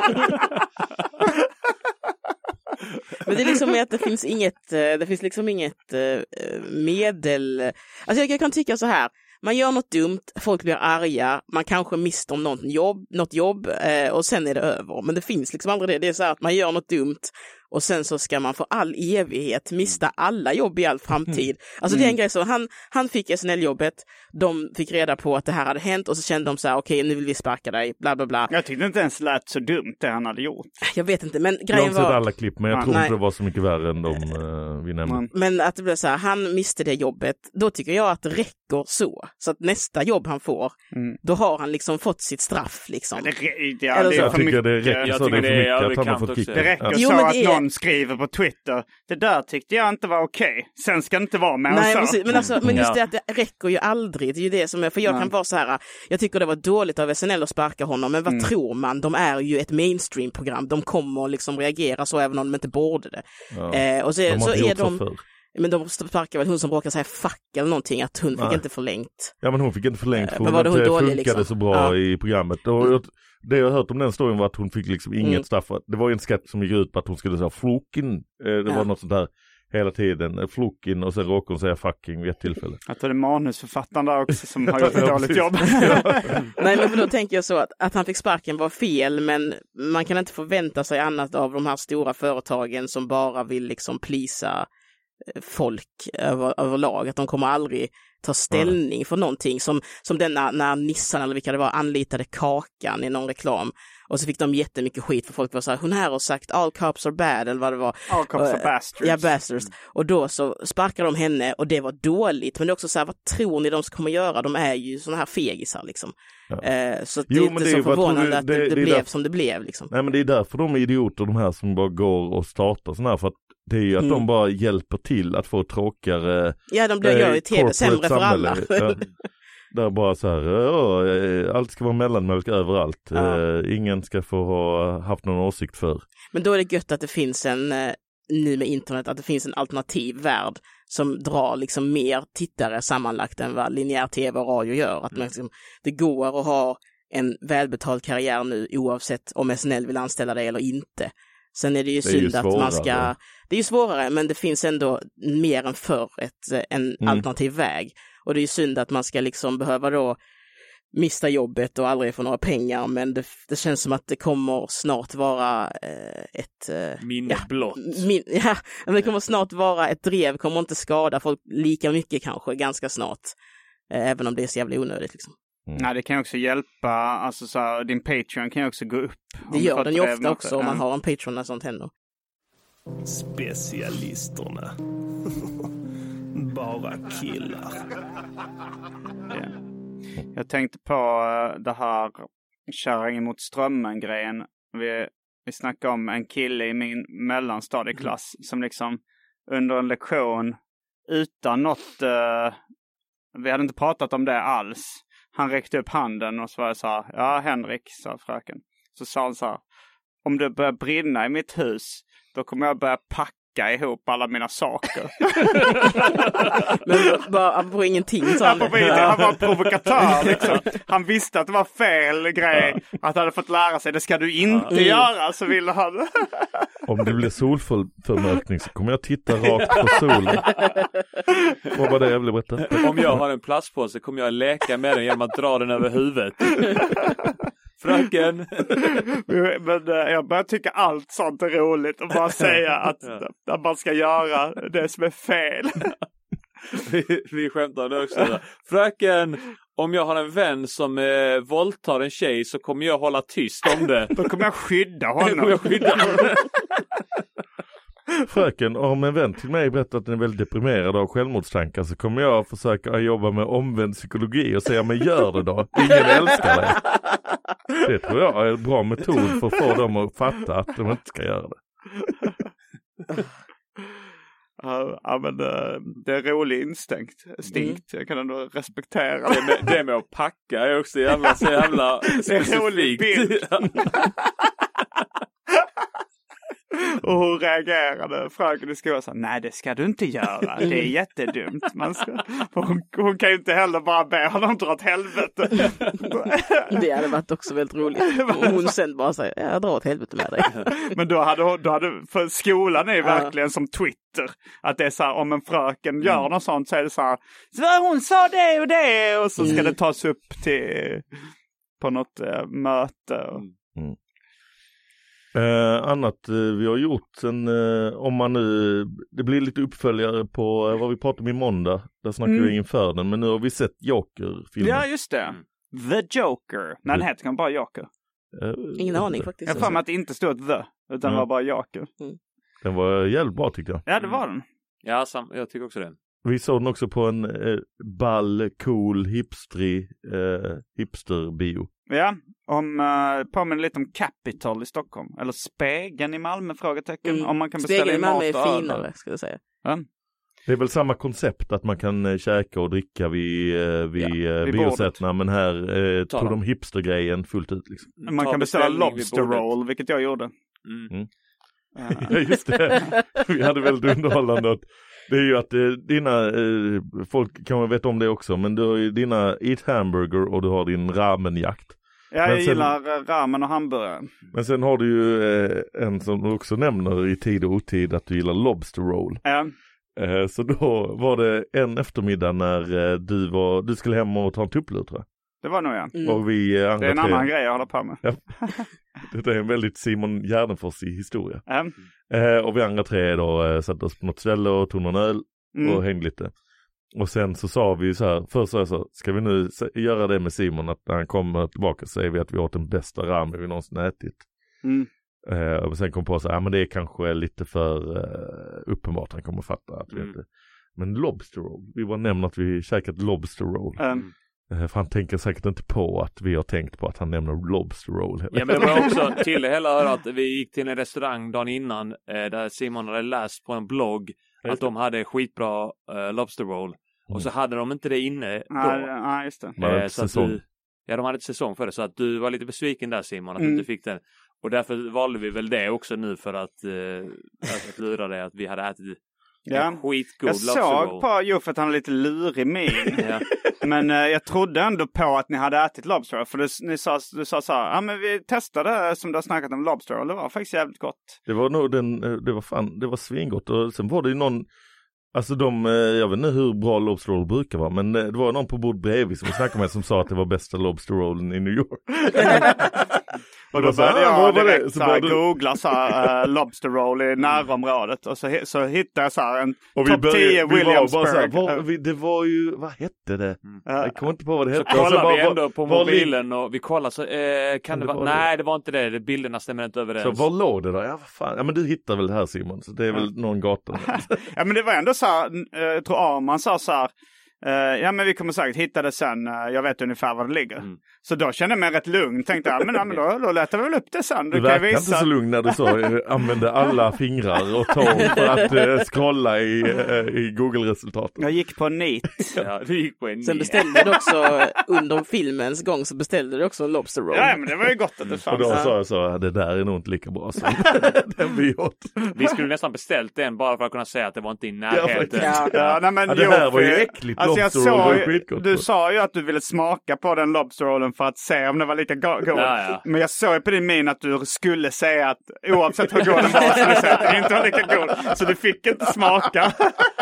Men det är liksom att det finns inget medel. Alltså jag kan tycka så här, man gör något dumt, folk blir arga, man kanske mister något jobb och sen är det över. Men det finns liksom aldrig det. Det är så här att man gör något dumt och sen så ska man för all evighet mista alla jobb i all framtid. Alltså det är en grej så, han fick SNL-jobbet, de fick reda på att det här hade hänt och så kände de så här, okej, nu vill vi sparka dig, bla bla bla. Jag tyckte inte ens lät så dumt det han hade gjort. Jag vet inte, men grejen var... Jag har sett alla klipp, men jag tror inte det var så mycket värre än de vi nämnde. Men att det blev så här, han miste det jobbet, då tycker jag att det räcker så att nästa jobb han får, då har han liksom fått sitt straff liksom. Jag tycker det räcker så. Det är för mycket att han har fått kicka. Det räcker så att någon skriver på Twitter, det där tyckte jag inte var okej. Sen ska det inte vara med. Nej, men just det att det räcker ju aldrig. Det är ju det som är, för jag kan vara så här, jag tycker det var dåligt av SNL att sparka honom, men vad tror man? De är ju ett mainstream-program. De kommer liksom reagera så även om de inte borde det. Och så är de... Men de sparkar väl hon som råkar säga fuck eller någonting, att hon fick inte förlängt. Ja, men hon fick inte förlängt för hon funkade liksom så bra i programmet. Och det jag har hört om den storyn var att hon fick liksom inget straff. Det var en skatt som gick ut på att hon skulle säga flokin. Det var något sånt där hela tiden. Flokin och sen råkade hon säga fucking vid ett tillfälle. Jag tror det är manusförfattaren där också som har gjort ett dåligt jobb. Nej, men då tänker jag så att han fick sparken var fel, men man kan inte förvänta sig annat av de här stora företagen som bara vill liksom plisa folk överlag, att de kommer aldrig ta ställning för någonting som denna när Nissan eller vilka det var anlitade Kakan i någon reklam och så fick de jättemycket skit för folk var så här, hon här har sagt all cops are bad eller vad det var. All cops are bastards. Ja, bastards. Och då så sparkar de henne och det var dåligt, men det är också så här, vad tror ni de ska kommer göra? De är ju såna här fegisar liksom. Så det är inte så förvånande att det blev som det blev liksom. Nej, men det är därför de är idioter, de här som bara går och startar såna här, för att det är ju att de bara hjälper till att få tråkigare gör ju tv sämre för alla. Där bara så här, allt ska vara mellanmjölk överallt. Ingen ska få ha haft någon åsikt för. Men då är det gött att det finns nu med internet, att det finns en alternativ värld som drar liksom mer tittare sammanlagt än vad linjär tv och radio gör. Att man liksom, det går att ha en välbetald karriär nu oavsett om SNL vill anställa dig eller inte. Sen är det ju synd att man ska... Det är ju svårare, men det finns ändå mer än förr en alternativ väg. Och det är ju synd att man ska liksom behöva då mista jobbet och aldrig få några pengar, men det känns som att det kommer snart vara ett... minne blott. Men det kommer snart vara ett drev, kommer inte skada folk lika mycket kanske, ganska snart. Även om det är så jävla onödigt liksom. Nej, det kan ju också hjälpa, alltså så här, din Patreon kan ju också gå upp. Det gör den ju ofta också om man har en Patreon när sånt händer. Specialisterna. Bara killar. Yeah. Jag tänkte på det här kärringen mot strömmen-grejen. Vi snackade om en kille i min mellanstadieklass som liksom under en lektion utan något... vi hade inte pratat om det alls. Han räckte upp handen och så var jag så här, ja Henrik, sa fröken. Så sa han så här, om det börjar brinna i mitt hus, då kommer jag börja packa ihop alla mina saker. Men bara på ingenting. Han var provokatör liksom. Han visste att det var fel grej. Att han hade fått lära sig, det ska du inte göra, så ville han. Om det blir solförmörkning så kommer jag titta rakt på solen. Vad var det jag ville berätta? Om jag har en plastpåse kommer jag leka med den genom att dra den över huvudet. Fröken. Men jag börjar tycka allt sånt är roligt och bara säga att man ska göra det som är fel. Vi skämtar det också. Fröken, om jag har en vän som våldtar en tjej så kommer jag hålla tyst om det. Då kommer jag skydda honom. Fröken, om en vän till mig berättar att den är väldigt deprimerad av självmordstankar så kommer jag försöka jobba med omvänd psykologi och säga, men gör det då. Ingen älskar det. Det tror jag är en bra metod för att få dem att fatta att de inte ska göra det. Ja, men det är rolig instinkt. Jag kan ändå respektera. Det med att packa är också jävla specifikt. Det är en rolig bild. Och hon reagerade, fröken i skolan sa, nej det ska du inte göra, det är jättedumt. Hon kan ju inte heller bara be honom dra åt helvete. Det hade varit också väldigt roligt. Och hon sen bara säger, jag drar åt helvete med dig. Men då hade för skolan är ju verkligen som Twitter. Att det är så här, om en fröken gör något sånt så är det så här, så hon sa det och det, och så ska det tas upp på något möte. Annat vi har gjort sen, om man nu, det blir lite uppföljare på vad vi pratade om i måndag, där snackar vi inför den, men nu har vi sett Joker-filmen. Ja, just det. The Joker. Nej, den heter kan bara Joker. Ingen aning faktiskt. Jag får mig att det inte stod The, utan var bara Joker. Den var jävligt bra tyckte jag. Ja, det var den. Ja, jag tycker också det. Vi såg den också på en ball, cool, hipsterbio. Ja, Påminner lite om Capitol i Stockholm. Eller Spegeln i Malmö, frågetecken. Om man kan beställa Spegeln i Malmö mat och är finare, ska jag säga. Ja. Det är väl samma koncept att man kan käka och dricka vid biosätterna, men här tog de hipstergrejen fullt ut. Liksom. Man kan beställa lobster roll, vilket jag gjorde. Ja, just det. Vi hade väldigt underhållande. Det är ju att dina, folk kan man veta om det också, men du har ju dina eat hamburger och du har din ramenjakt. Ja, jag gillar ramen och hamburgare. Men sen har du ju en som du också nämner i tid och otid, att du gillar lobster roll. Ja. Så då var det en eftermiddag när du skulle hem och ta en tupplur, tror jag. Det var nog Och vi det är en annan grej jag håller på med. Ja. Det är en väldigt Simon Gärdenfors i historia. Och vi andra tre då satt oss på något ställe och tog någon öl och hängde lite. Och sen så sa vi så här, först så ska vi nu göra det med Simon, att när han kommer tillbaka så säger vi att vi åt den bästa ramen vi någonsin ätit. Och sen kom på så här, men det är kanske lite för uppenbart, han kommer fatta att vi inte. Men lobster roll, vi var nämna att vi käkat lobster roll. För han tänker säkert inte på att vi har tänkt på att han nämner lobster roll. Ja, men det var också till hela att vi gick till en restaurang dagen innan där Simon hade läst på en blogg att de hade skitbra lobster roll. Och så hade de inte det inne då. Ja, just det. Så att de hade ett säsong för det. Så att du var lite besviken där, Simon, att du inte fick den. Och därför valde vi väl det också nu för att lura dig att vi hade ätit skitgod lobster roll. Jag såg på för att han är lite lurig min. Men jag trodde ändå på att ni hade ätit lobster roll. För du sa så här, men vi testade som du har snackat om lobster roll. Det var faktiskt jävligt gott. Det var nog det var svingott. Och sen var det ju någon, alltså jag vet inte hur bra lobster roll brukar vara, men det var någon på bord bredvid som vi snackade med som sa att det var bästa lobster rollen i New York. Och då började jag direkt googla lobster roll i närområdet. Och så hittade jag så här en topp 10 Williamsburg. Det var ju, vad hette det? Jag kommer inte på vad det hette. Så kollade vi ändå på mobilen och vi kollade så, kan det vara, nej det var inte det, bilderna stämmer inte överens. Så var låg det då? Ja, vad fan. Ja, men du hittar väl det här, Simon, så det är väl någon gata. Ja, men det var ändå så här, jag tror Arman sa så här, ja, men vi kommer säkert hitta det sen. Jag vet ungefär var det ligger. Så då kände jag mig rätt lugn. Tänkte jag, men då letar vi väl upp det sen. Du verkar inte så lugn när du så använde alla fingrar och tår för att scrolla i Google-resultaten. Jag gick på en nit. Du gick på en nit. Sen beställde du också, under filmens gång så beställde du också en lobster roll. Ja, men det var ju gott att det fanns. Och då sa jag så, det där är nog inte lika bra som den vi åt. Vi skulle nästan beställt den bara för att kunna säga att det var inte i närheten. Nej, men det här var ju äckligt. Alltså du sa ju att du ville smaka på den lobster rollen för att se om det var lika god. Ja. Men jag såg ju på din min att du skulle säga att oavsett hur god den var skulle du säga att den inte var lika god. Så du fick inte smaka.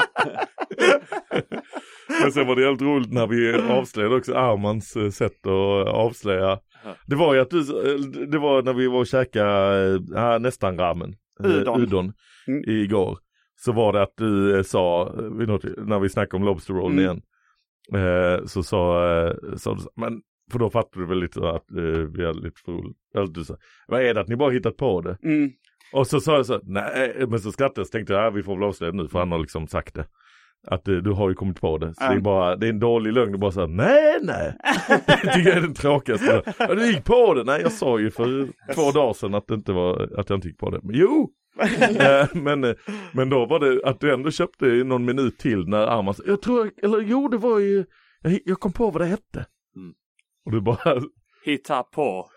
Men sen var det helt roligt när vi avslöjade också Armans sätt att avslöja. Det var ju att det var när vi var och käkade nästan ramen. Udon igår. Så var det att du sa, när vi snackade om lobster roll igen, så sa du, men för då fattade du väl lite att vi hade lite för roligt. Alltså, du sa, vad är det att ni bara hittat på det? Och så sa jag så, nej, men så skrattade jag och tänkte jag, vi får väl avslöja nu för han har liksom sagt det. Att du har ju kommit på det. Så det är en dålig lögn. Du bara säger nej. Det tycker jag är den tråkigaste. Ja, du gick på det. Nej, jag sa ju för 2 dagar sedan att jag inte gick på det. Men jo! Men då var det att du ändå köpte någon minut till när Arman sa, det var ju, jag kom på vad det hette. Och du bara hitta på,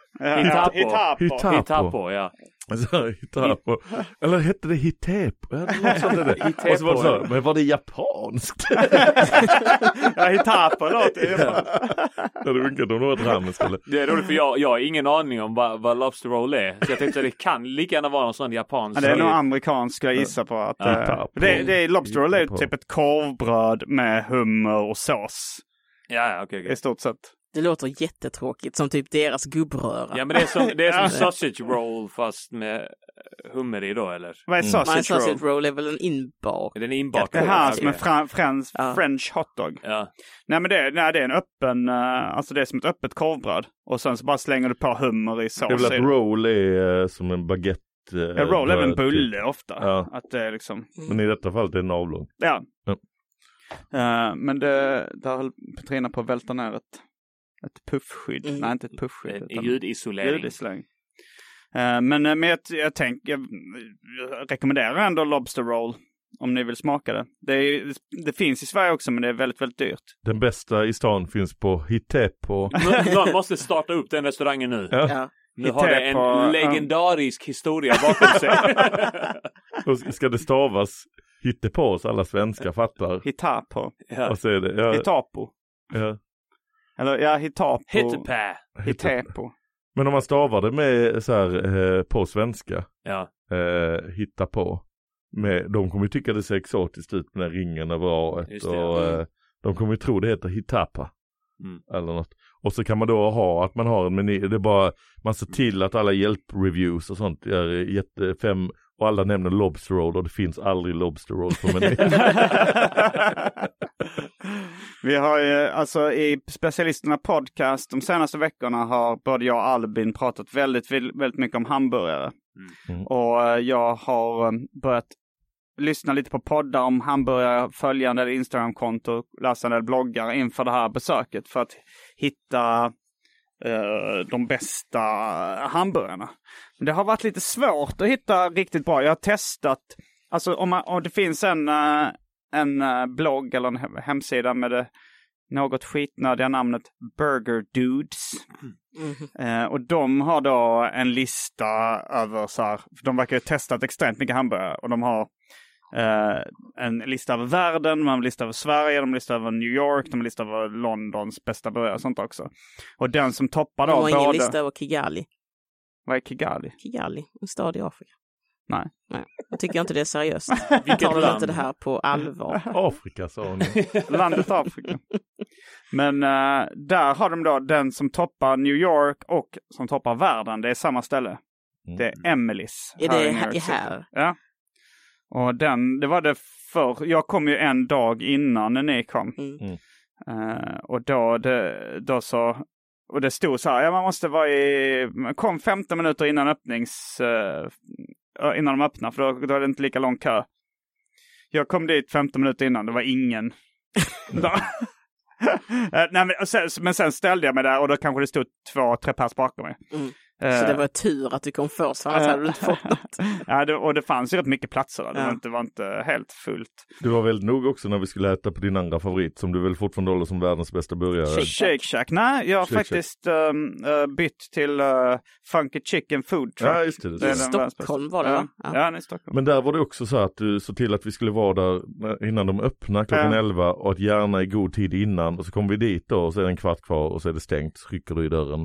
ja. Alltså, Hitapo. Eller hette det Hitepo? Och så var det så, men var det japanskt? Ja, Hitapo låter det vinkade de nog ett ramen. Det är roligt för jag har ingen aning om vad lobster roll är. Så jag tänkte att det kan lika gärna vara någon sån japansk. Det är nog amerikansk, jag gissar på att det är lobster roll är typ ett korvbröd med hummer och sås. Ja, okej. I stort sett. Det låter jättetråkigt, som typ deras gubbröra. Ja, men det är som sausage roll fast med hummer i då, eller? Vad är sausage roll? Är väl en inbak. Det är en inbak. Det här som är French hotdog. Ja. Nej, men det är en öppen, alltså det är som ett öppet korvbröd. Och sen så bara slänger du på hummer i sås. Det är väl att roll är som en baguette. Roll är en bulle typ. Ofta. Ja. Att det är liksom... Men i detta fall det är en avlång. Ja. Men där höll Petrina på att välta ner Ett puffskydd. Nej, inte ett puffskydd. Ljudisolering. Men jag rekommenderar ändå Lobster Roll om ni vill smaka det. Det finns i Sverige också, men det är väldigt, väldigt dyrt. Den bästa i stan finns på Hitepo. Någon måste starta upp den restaurangen nu. Ja. Nu har det en legendarisk historia bakom sig. Då ska det stavas Hitepo så alla svenskar fattar. Hitapo. Ja. Vad säger det? Ja. Hitapo. Ja. Eller Hitapo. Hitepo. Men om man stavar det med så här på svenska. Ja. Hitta på. De kommer ju tycka det ser exotiskt ut med den ringen över A1. Och de kommer ju tro det heter Hitapa. Eller något. Och så kan man då ha att man har en meny. Det är bara, man ser till att alla hjälpreviews och sånt är jättefem. Och alla nämner Lobster Roll och det finns aldrig Lobster Roll på menyn. Vi har ju alltså i Specialisterna podcast de senaste veckorna har både jag och Albin pratat väldigt, väldigt mycket om hamburgare. Och jag har börjat lyssna lite på poddar om hamburgare, följande eller Instagram-konto, läsande bloggar inför det här besöket för att hitta de bästa hamburgarna. Men det har varit lite svårt att hitta riktigt bra. Jag har testat, alltså om det finns en blogg eller en hemsida med det något skitnödiga namnet Burger Dudes. Och de har då en lista över så här, de verkar ha testat extremt mycket hamburgare och de har en lista över världen, de har en lista över Sverige, de har en lista över New York, de har en lista över Londons bästa burgare och sånt också. Och den som toppar då... De har ingen lista över Kigali. Vad är Kigali? Kigali, en stad i Afrika. Nej. Jag tycker inte det är seriöst. Vi tar inte det här på allvar. Afrika, sa hon. Landet Afrika. Men där har de då den som toppar New York och som toppar världen. Det är samma ställe. Det är Emily's. Är det här? Ja. Och det var det förr. Jag kom ju en dag innan när ni kom. Och då så... Och det stod så här, man måste vara kom 15 minuter innan innan de öppnar, för då är det inte lika lång kö. Jag kom dit 15 minuter innan, det var ingen. Men sen ställde jag mig där och då kanske det stod 2-3 pers bakom mig. Så det var tur att du kom först, annars hade du inte fått något. Ja, och det fanns ju rätt mycket platser där. Det var inte helt fullt. Du var väldigt nog också när vi skulle äta på din andra favorit, som du väl fortfarande håller som världens bästa burgare. Shake Shack. Nej, jag har faktiskt bytt till Funky Chicken Food Truck. Ja, just det. Stockholm var det, va? Ja, det är Stockholm. Men där var det också så att du såg till att vi skulle vara där innan de öppnar klockan 11 och att gärna i god tid innan. Och så kommer vi dit då och så är det en kvart kvar och så är det stängt. Så rycker du i dörren.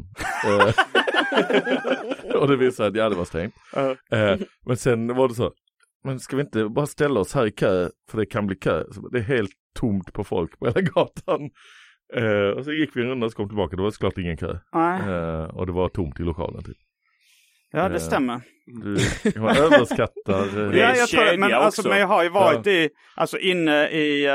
Och det visade att det var stängt. Men sen var det så, men ska vi inte bara ställa oss här i kö, för det kan bli kö. Så det är helt tomt på folk på hela gatan. Och så gick vi en runda och så kom tillbaka. Det var såklart ingen kö. Och det var tomt i lokalen typ. Ja, det stämmer. Du överskattar. Jag tror, men jag har ju varit inne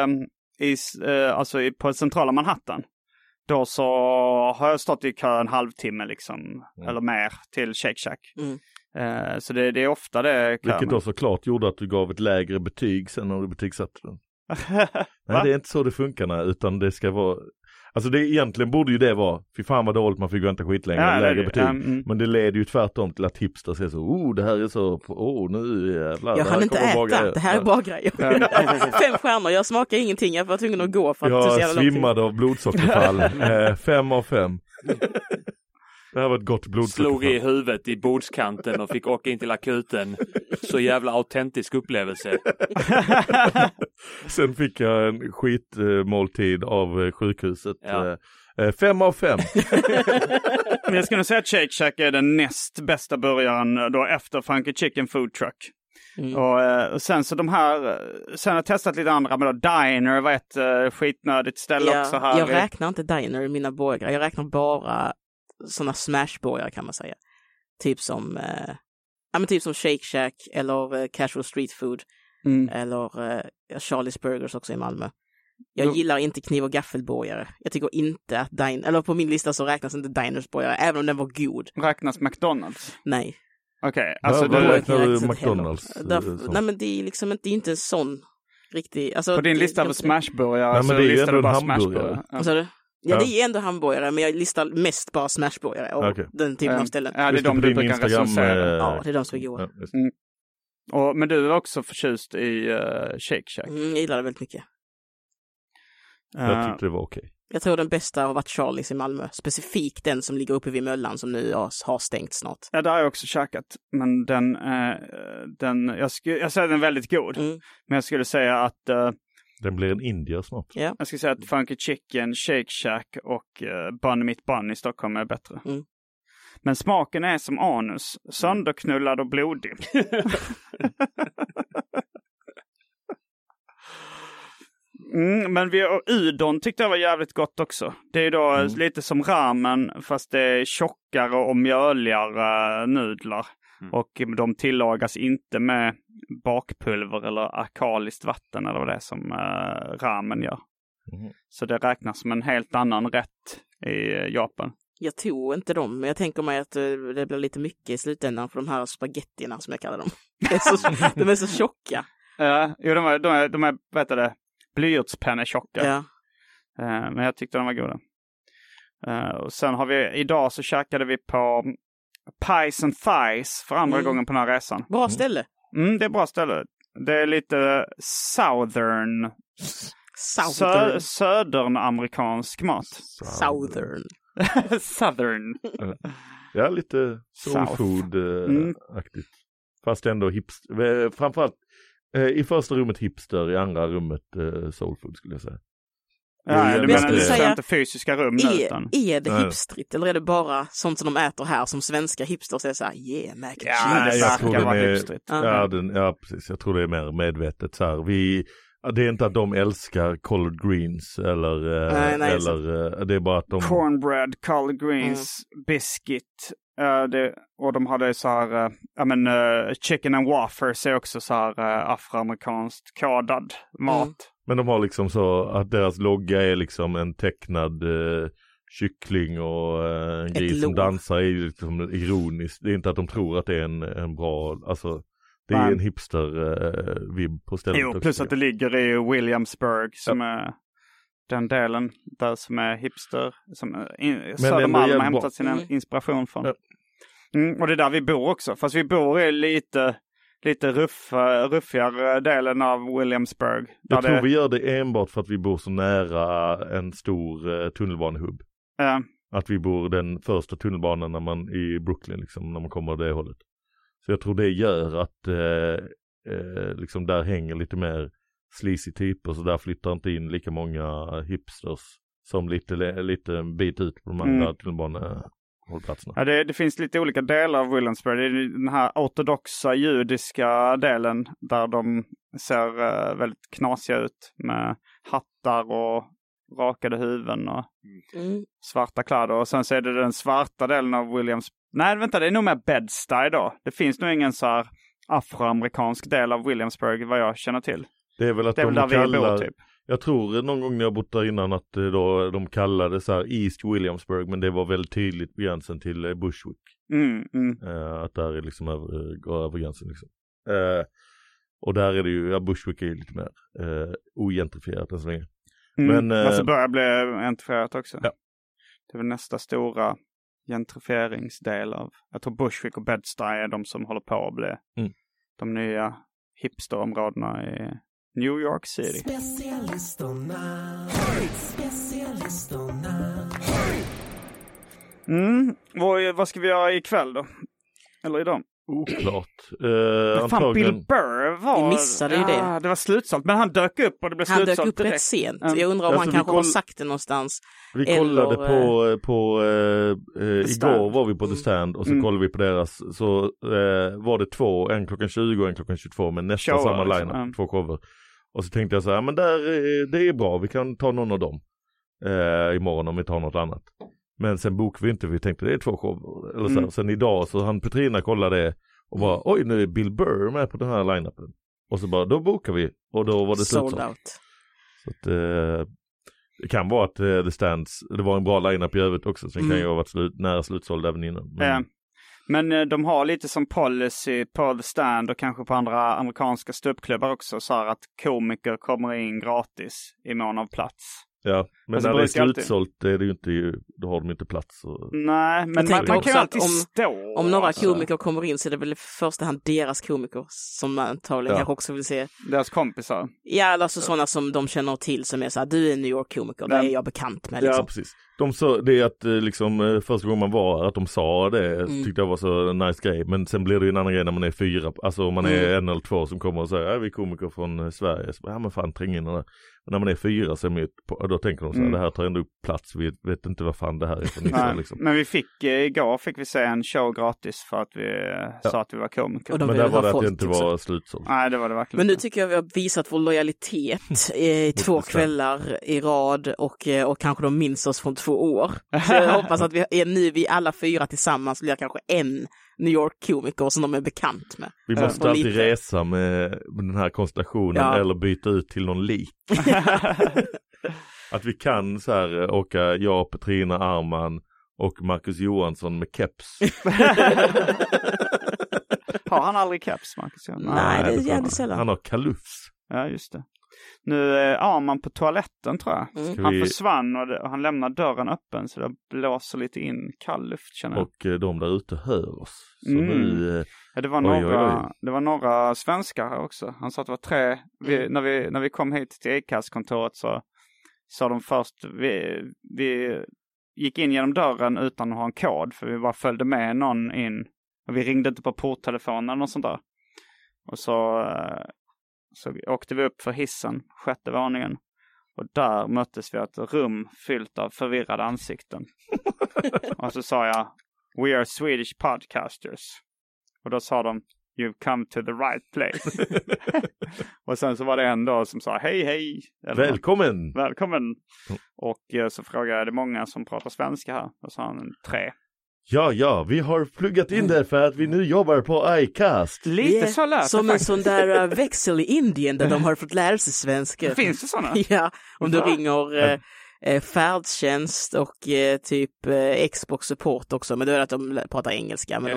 på centrala Manhattan. Då så har jag stått i kö en halvtimme liksom, eller mer till Shake Shack. Så det är ofta det kö. Vilket då såklart gjorde att du gav ett lägre betyg sen när du betygsatte den. Nej, det är inte så det funkar, utan det ska vara... Alltså det egentligen borde ju det vara, fy fan vad dåligt man fick vänta skitlänge, lägre betyg. Men det leder ju tvärtom till att hipster säger så, det här är så, nu jävlar. Jag hann inte äta, det här är bra grejer. 5 stjärnor, jag smakar ingenting, jag var tvungen att gå för att jag svimmade av blodsockerfall. 5 av 5. Det här var ett gott blodsockerfall. Slog i huvudet i bordskanten och fick åka in till akuten. Så jävla autentisk upplevelse. Sen fick jag en skitmåltid av sjukhuset. 5 av 5. Men jag skulle nog säga att Shake Shack är den näst bästa burgaren då efter Funky Chicken Food Truck. Och sen så sen har jag testat lite andra, men då Diner var ett skitnödigt ställe också här. Jag räknar inte Diner i mina burgare, jag räknar bara sådana smashburgare kan man säga. Typ som Shake Shack eller Casual Street Food eller Charlie's Burgers också i Malmö. Jag gillar inte kniv- och gaffelburgare. Jag tycker inte att eller på min lista så räknas inte Diners burgare, även om den var god. Räknas McDonald's? Nej. Okej, alltså det räknar du McDonald's? Nej, men det är liksom inte en sån riktig... Alltså, på din lista över smashburgare. Nej, men det är ju ändå en hamburgare. Vad sa du? Ja, det är ändå hamburgare, men jag listar mest bara smashburgare och den typen av ställen. Ja, det är de du brukar recensera. Ja, det är de som är goda. Men du är också förtjust i Shake Shack. Jag gillar det väldigt mycket. Jag tyckte det var okej. Jag tror den bästa har varit Charlies i Malmö. Specifikt den som ligger uppe vid Möllan som nu har stängt snart. Ja, där har jag också käkat. Men jag säger den är väldigt god. Men jag skulle säga att... den blir en indier snart. Ja. Jag skulle säga att Funky Chicken, Shake Shack och Bunny Mitt Bun i Stockholm är bättre. Men smaken är som anus. Sönderknullad och blodig. Men udon tyckte jag var jävligt gott också. Det är då lite som ramen fast det är tjockare och mjöligare nudlar. Och de tillagas inte med bakpulver eller alkaliskt vatten eller vad det är som ramen gör. Så det räknas som en helt annan rätt i Japan. Jag tror inte dem, men jag tänker mig att det blir lite mycket i slutändan för de här spagettina som jag kallar dem. De är så tjocka. Ja, de är vet du det, blyertspennor tjocka. Ja. Men jag tyckte de var goda. Och sen har vi, idag så käkade vi på Pies and Thighs för andra gången på den här resan. Bra ställe. Det är bra ställe. Det är lite southern. Södernamerikansk mat. Southern. Southern. Ja, lite soul food-aktigt. Fast ändå hipster. Framförallt i första rummet hipster, i andra rummet soul food skulle jag säga. Ja, du menar inte fysiska rum nu utan. Är det hipstrigt eller är det bara sånt som de äter här som svenska hipsters säger så här, mac and cheese. Ja, det verkar vara hipstrigt. Ja, precis. Jag tror det är mer medvetet så här. Det är inte att de älskar collard greens eller det är bara att de... Cornbread, collard greens, biscuit. Och de hade så här, chicken and waffles är också så här afroamerikanskt kodad mat. Men de har liksom så att deras logga är liksom en tecknad kyckling och en gris som dansar är ju liksom ironiskt. Det är inte att de tror att det är en bra, alltså det är en hipster-vibb på stället. Jo, plus att det ligger i Williamsburg som är den delen där som är hipster, som Södermalm har hämtat sin inspiration från. Ja. Och det är där vi bor också, fast vi bor i lite ruffigare delen av Williamsburg. Jag tror vi gör det enbart för att vi bor så nära en stor tunnelbanehubb. Att vi bor den första tunnelbanan när man i Brooklyn liksom, när man kommer det hållet. Så jag tror det gör att liksom där hänger lite mer sleazy typer, så där flyttar inte in lika många hipsters som lite en bit ut på de andra tunnelbanehållplatserna. Ja, det finns lite olika delar av Williamsburg. Det är den här ortodoxa judiska delen där de ser väldigt knasiga ut med hattar och rakade huvuden och svarta kläder. Och sen så är det den svarta delen av Williamsburg. Nej, vänta, det är nog mer Bed-Stuy då. Det finns nog ingen så här afroamerikansk del av Williamsburg vad jag känner till. Det är väl att de kallar, typ. Jag tror någon gång när jag bott där innan att då, de kallade så här East Williamsburg, men det var väldigt tydligt på gränsen till Bushwick. Att där är liksom går över gränsen liksom. Och där är det ju, Bushwick är ju lite mer ogentrifierat än så länge. Men så börjar bli gentrifierat också. Ja. Det är väl nästa stora gentrifieringsdel av, jag tror Bushwick och Bed-Stuy är de som håller på att bli de nya hipsterområdena i New York City. Specialisterna. Vad ska vi göra ikväll då? Eller idag? Oklart. Fan, Bill Burr var... Vi missade ju det. Det var slutsålt, men han dök upp och det blev slutsålt. Han dök upp rätt sent. Jag undrar om han kanske har sagt det någonstans. Vi kollade på igår var vi på The Stand och så kollade vi på deras, så var det två, en klockan 20 och en klockan 22 med nästan samma line, två shower. Och så tänkte jag så här, men det är bra, vi kan ta någon av dem imorgon om vi tar något annat. Men sen bokade vi inte, vi tänkte det är två shower. Eller så. Sen idag så han Petrina kollade det och bara, oj, nu är Bill Burr med på den här line-upen. Och så bara, då bokar vi. Och då var det sold out. Så att, det kan vara att The Stands, det var en bra line-up i övrigt också. Så det kan ju ha varit nära slutsåld även innan. Men de har lite som policy på The Stand och kanske på andra amerikanska ståuppklubbar också, så här att komiker kommer in gratis i mån av plats. Ja, men alltså, när det är slutsålt är det ju inte, då har de inte plats. Nej, men man kan ju alltid stå. Om några komiker kommer in så är det väl i första hand deras komiker som man antagligen kanske också vill se. Deras kompisar. Ja, alltså sådana som de känner till som är så här, du är en New York-komiker, det är jag bekant med. Liksom. Ja, precis. De sa det är att liksom första gången man var att de sa det tyckte jag var så nice grej, men sen blir det ju en annan grej när man är 4, alltså om man är 1 eller 2 som kommer och säger vi är komiker från Sverige, så men fan träng in det. Men när man är 4 så är man då tänker de så här, det här tar ändå upp plats, vi vet inte vad fan det här är för nissa, liksom. Men igår fick vi se en show gratis för att vi sa att vi var komiker. Men där var det att det inte var slutsålt. Nej, det var det verkligen. Men nu tycker jag vi har visat vår lojalitet i 2 kvällar i rad och kanske de minns oss från 2 år. Så jag hoppas att vi alla 4 tillsammans blir kanske en New York-komiker som de är bekant med. Vi måste alltid resa med den här konstellationen eller byta ut till någon lik. Att vi kan så här åka jag, Petrina Arman och Marcus Johansson med keps. Har han aldrig keps, Marcus Johansson? Nej, det är jävligt sällan. Han har kalufs. Ja, just det. Nu är Arman på toaletten, tror jag. Han försvann och han lämnar dörren öppen så det blåser lite in kall luft, känner jag. Och de där ute hör oss. Så nu, det var några svenskar här också. Han sa att det var 3. När vi kom hit till Acast-kontoret så sa de först vi gick in genom dörren utan att ha en kod, för vi bara följde med någon in. Och vi ringde inte på porttelefonen eller något sånt där. Och så åkte vi upp för hissen, 6:e våningen. Och där möttes vi ett rum fyllt av förvirrade ansikten. Och så sa jag, we are Swedish podcasters. Och då sa de, you've come to the right place. Och sen så var det en då som sa, hej. Välkommen. Och så frågade jag, är det många som pratar svenska här? Och så sa han 3. Ja, vi har pluggat in där för att vi nu jobbar på Acast. Lite så lätt. Som en sån där växel i Indien där de har fått lära sig svenska. Det finns det sådana? Ja, om du ringer färdtjänst och typ Xbox support också, men då är det att de pratar engelska. Men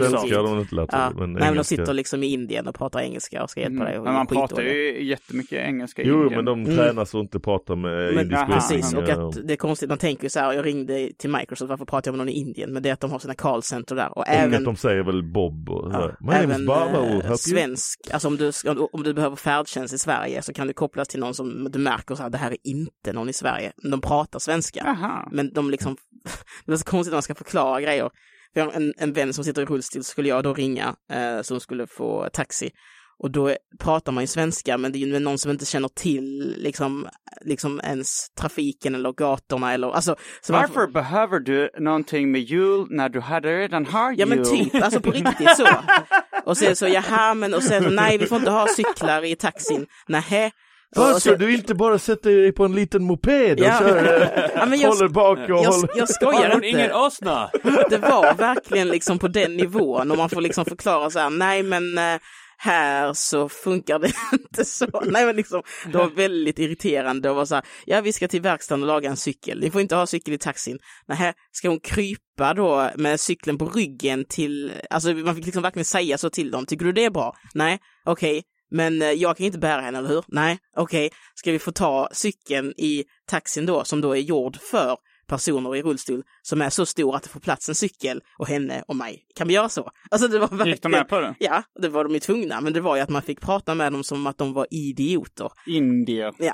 de sitter liksom i Indien och pratar engelska och ska hjälpa dig. Men man pratar ju jättemycket engelska i Indien. Indien. Men de tränar så inte prata med indisk. Precis, och att det är konstigt, man tänker ju så här, jag ringde till Microsoft, varför pratar jag med någon i Indien? Men det är att de har sina callcenter där. Och även de säger väl Bob och även svensk, alltså om du behöver färdtjänst i Sverige så kan du kopplas till någon som du märker så här, det här är inte någon i Sverige. De pratar svenska. Aha. Men de liksom det är så konstigt att man ska förklara grejer. Vi har en vän som sitter i rullstol, skulle jag då ringa som skulle få taxi. Och då pratar man ju svenska, men det är ju någon som inte känner till liksom ens trafiken eller gatorna eller alltså. Varför behöver du någonting med jul när du hade redan har jul? Ja, men typ, alltså på riktigt så. Och så jaha, men och så nej, vi får inte ha cyklar i taxin. Nähä. Så du inte bara sätter dig på en liten moped och håller bak och jag skojar inte. Ingen åsna. Det var verkligen liksom på den nivån och man får liksom förklara så här, nej men här så funkar det inte så. Nej men liksom, det var väldigt irriterande och var så här, ja vi ska till verkstaden och laga en cykel. Ni får inte ha cykel i taxin. Nej, ska hon krypa då med cykeln på ryggen till, alltså man fick liksom verkligen säga så till dem. Tycker du det är bra? Nej, okej. Men jag kan inte bära henne, eller hur? Nej, okej. Ska vi få ta cykeln i taxin då, som då är gjord för personer i rullstol, som är så stor att det får plats en cykel och henne och mig. Kan vi göra så? Alltså det var verkligen... Gick de med på det? Ja, det var de ju tvungna. Men det var ju att man fick prata med dem som att de var idioter. Indier. Ja.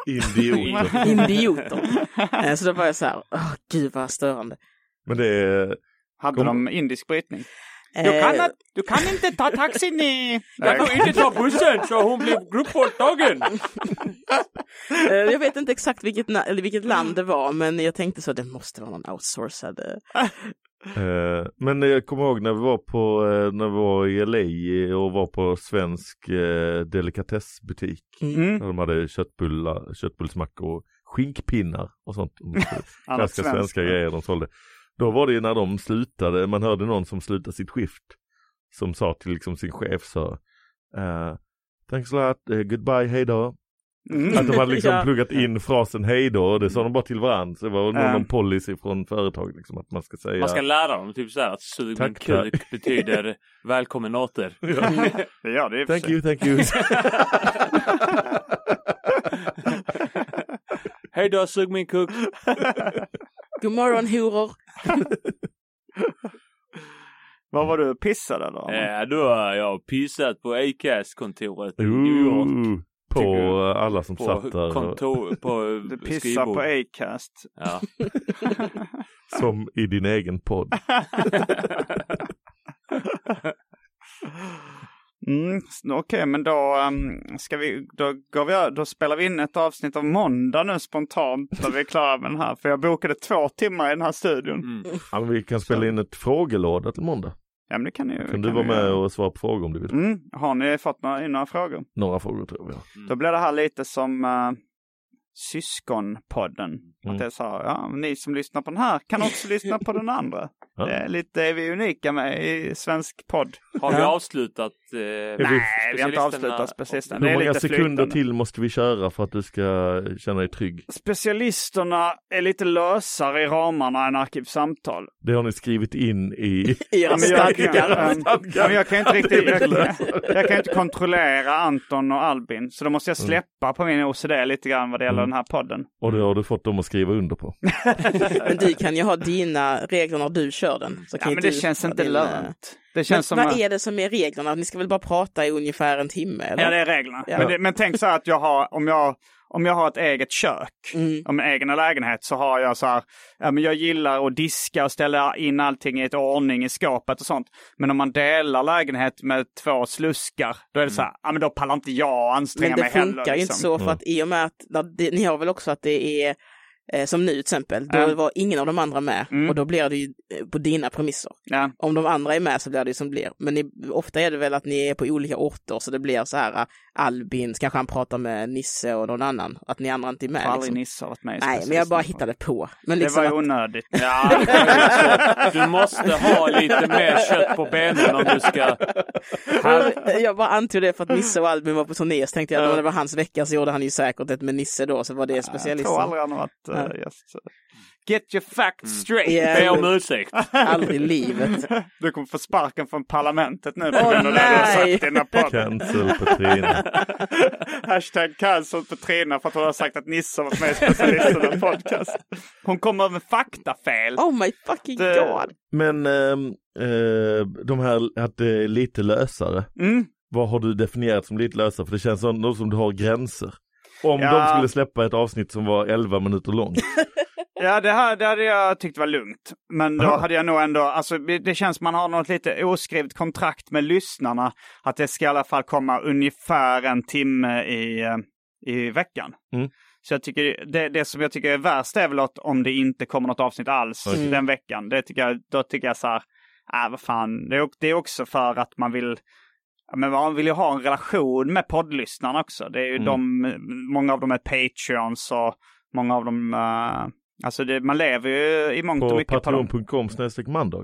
Idioter. Så det var ju så här, gud vad störande. Men det... Hade de indisk brytning? Du kan inte ta taxin i... Jag kan inte ta bussen så hon blev gruppvåldtagen. Jag vet inte exakt vilket land det var, men jag tänkte så att det måste vara någon outsourcad. Men jag kommer ihåg när vi var i LA och var på svensk delikatessbutik. De hade köttbullsmackor och skinkpinnar och sånt. Ganska svenska grejer de sålde. Då var det ju när de slutade, man hörde någon som slutade sitt skift som sa till liksom sin chef så thanks a lot, goodbye, hej då. Att de hade liksom pluggat in frasen hej då, och det sa de bara till varandra. Så det var någon policy från företag liksom, att man ska säga... Man ska lära dem typ så här att sug min kuk betyder välkommen åter. Ja, det är thank you. Hej då, sug min kuk. God morgon, horor. Vad var du pissade då? Ja, då har jag pissat på Acast-kontoret i New York. På alla som satt där. Du pissar på Acast. Ja. Som i din egen podd. Okej, men då då spelar vi in ett avsnitt av Måndag nu spontant när vi är klara med den här. För jag bokade 2 timmar i den här studion. Ja, men vi kan spela in ett frågelåda till måndag. Ja, men det kan ni. Kan du vara med och svara på frågor om du vill? Har ni fått några frågor? Några frågor tror jag. Då blir det här lite som Syskonpodden. Att det är så här, ni som lyssnar på den här kan också lyssna på den andra. Ja. Det är lite vi unika med i svensk podd. Har vi avslutat? Nej, vi har inte avslutat specialisterna. Hur många sekunder till måste vi köra för att du ska känna dig trygg? Specialisterna är lite lösare i ramarna än arkivsamtal. Det har ni skrivit in i era stadgar. Jag kan inte riktigt jag kan inte kontrollera Anton och Albin, så då måste jag släppa på min OCD lite grann vad det gäller den här podden. Och det har du fått dem att skriva under på. Men du kan ju ha dina regler när du kör den. Så kan men det känns inte lönt. Det känns men vad är det som är reglerna? Ni ska väl bara prata i ungefär en timme? Eller? Ja, det är reglerna. Ja. Men tänk så här att om jag har ett eget kök, om en egen lägenhet, så har jag så här, men jag gillar att diska och ställa in allting i ett ordning i skåpet och sånt. Men om man delar lägenhet med 2 sluskar, då är det så här, men då pallar inte jag anstränga mig heller. Men det funkar ju inte så, för att i och med att ni har väl också att det är som nu till exempel, då var ingen av de andra med och då blir det ju på dina premisser. Ja. Om de andra är med så blir det som blir. Men ofta är det väl att ni är på olika orter, så det blir så här Albin, kanske han pratar med Nisse och någon annan, att ni andra inte är med. Aldrig Nisse har varit med. Nej, men jag bara hittade på. Men liksom det var ju onödigt. Ja, du måste ha lite mer kött på benen om du ska... Jag bara antog det för att Nisse och Albin var på turné, så tänkte jag att det var hans vecka, så gjorde han ju säkert ett med Nisse då, så var det specialisten. Jag tror aldrig han har varit get your facts straight. Be om ursäkt. Aldrig i livet. Du kommer få sparken från parlamentet nu på grund av det du har sagt i den här podden. Cancel Petrina. Hashtag cancel Petrina för att hon har sagt att Nisse var med i Specialisterna podcast. Hon kommer med faktafel. Oh my fucking god. Men de här att det är lite lösare. Vad har du definierat som lite lösare? För det känns som du har gränser. Om de skulle släppa ett avsnitt som var 11 minuter långt. Ja, det hade jag tyckt var lugnt. Men då hade jag nog ändå, alltså det känns man har något lite oskrivet kontrakt med lyssnarna. Att det ska i alla fall komma ungefär 1 timme i veckan. Så jag tycker, det som jag tycker är värst är väl att om det inte kommer något avsnitt alls den veckan. Då tycker jag så här, vad fan. Det är också för att man vill... Men man vill ju ha en relation med poddlyssnarna också. Det är ju många av dem är Patreons och många av dem... alltså man lever ju i mångt och mycket på patreon.com/mandag.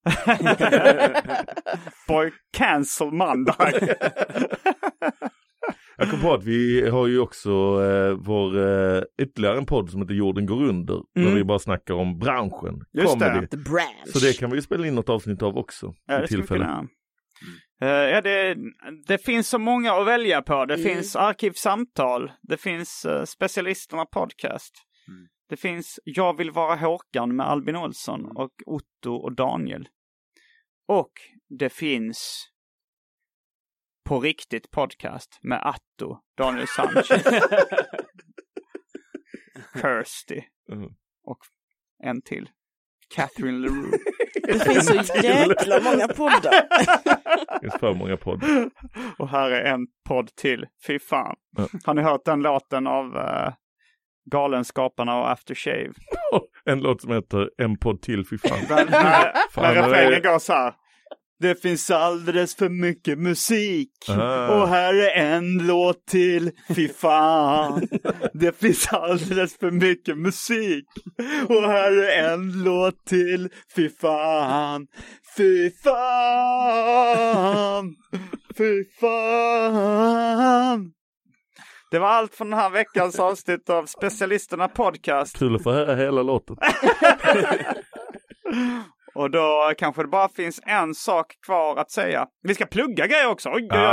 Boy, cancel mandag. Jag kom på att vi har ju också vår ytterligare en podd som heter Jorden går under. Där vi bara snackar om branschen. Just det. The branch. Så det kan vi spela in något avsnitt av också. Ja, det tillfälle. Det finns så många att välja på. Det finns arkivsamtal. Det finns Specialisterna podcast. Det finns Jag vill vara Håkan med Albin Olsson och Otto och Daniel. Och det finns På riktigt podcast med Atto, Daniel Sanchez, Kirsty och en till, Catherine Leroux. Det finns så jäkla många poddar. Det finns för många poddar. Och här är en podd till. Fy fan. Har ni hört den låten av Galenskaparna och Aftershave? En låt som heter En podd till, fy fan. Men refrängen går så här. Det finns alldeles för mycket musik. Och här är en låt till. Fy fan. Det finns alldeles för mycket musik. Och här är en låt till. Fy fan. Fy fan. Fy fan. Det var allt från den här veckans avsnitt av Specialisterna podcast. Kul att få höra hela låten. Och då kanske det bara finns en sak kvar att säga. Vi ska plugga grejer också.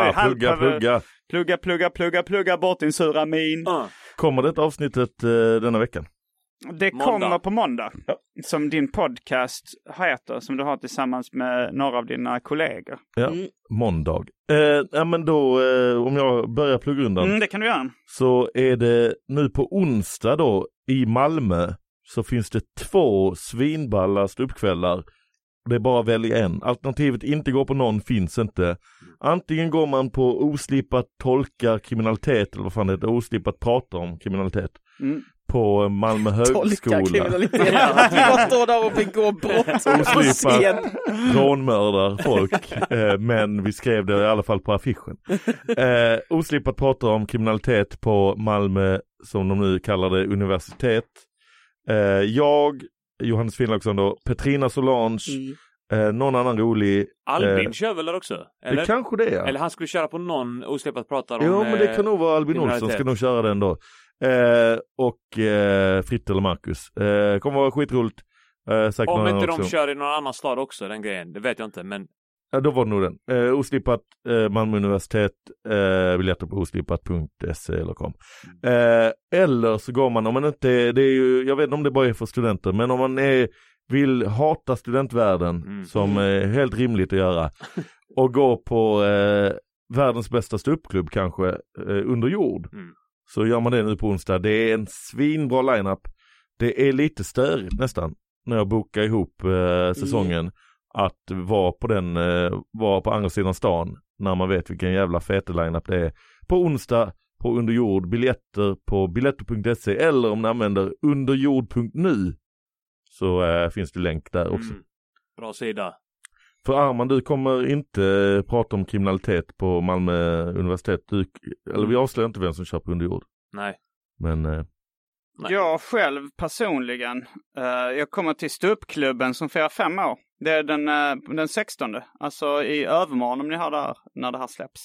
Plugga bort din sura min. Kommer det avsnittet denna veckan? Det kommer på måndag. Som din podcast heter. Som du har tillsammans med några av dina kollegor. Ja, måndag. Men då, om jag börjar pluggrundan. Det kan du göra. Så är det nu på onsdag då i Malmö. Så finns det 2 svinballa ståuppkvällar. Det är bara att välja en. Alternativet inte gå på någon finns inte. Antingen går man på oslipat tolka kriminalitet, eller vad fan det heter, oslipat prata om kriminalitet. På Malmö högskola. Tolka kriminalitet. Man står där och begår brott. Oslipat rånmördar folk. Men vi skrev det i alla fall på affischen. Oslipat prata om kriminalitet på Malmö, som de nu kallar det, universitet. Jag, Johannes Finnlaugsson då, Petrina Solange, någon annan rolig. Albin kör väl där också? Eller? Det kanske det är. Eller han skulle köra på någon osläppat pratar om. Jo, men det kan nog vara Albin Olsson, ska nog köra den då. Och Fritt eller Marcus. Kommer vara skitroligt. Om inte de kör i någon annan stad också, den grejen. Det vet jag inte, men... Ja, då var det nog den. Oslipat, Malmö universitet, biljetter på oslipat.se eller kom. Eller så går man, om man inte, det är ju, jag vet inte om det bara är för studenter, men om man vill hata studentvärlden, som är helt rimligt att göra, och gå på världens bästa ståuppklubb kanske, Under jord, så gör man det nu på onsdag. Det är en svinbra lineup. Det är lite störigt nästan, när jag bokar ihop säsongen. Att vara på andra sidan stan när man vet vilken jävla fete-lineup det är. På onsdag på Underjord, biljetter på biletto.se, eller om ni använder underjord.nu så finns det länk där också. Bra sida. För Arman, du kommer inte prata om kriminalitet på Malmö universitet. Eller vi avslöjar inte vem som kör på Underjord. Nej. Men... Nej. Jag själv personligen, jag kommer till ståuppklubben som firar 5 år. Det är den 16. Alltså i övermorgon, om ni har där när det här släpps.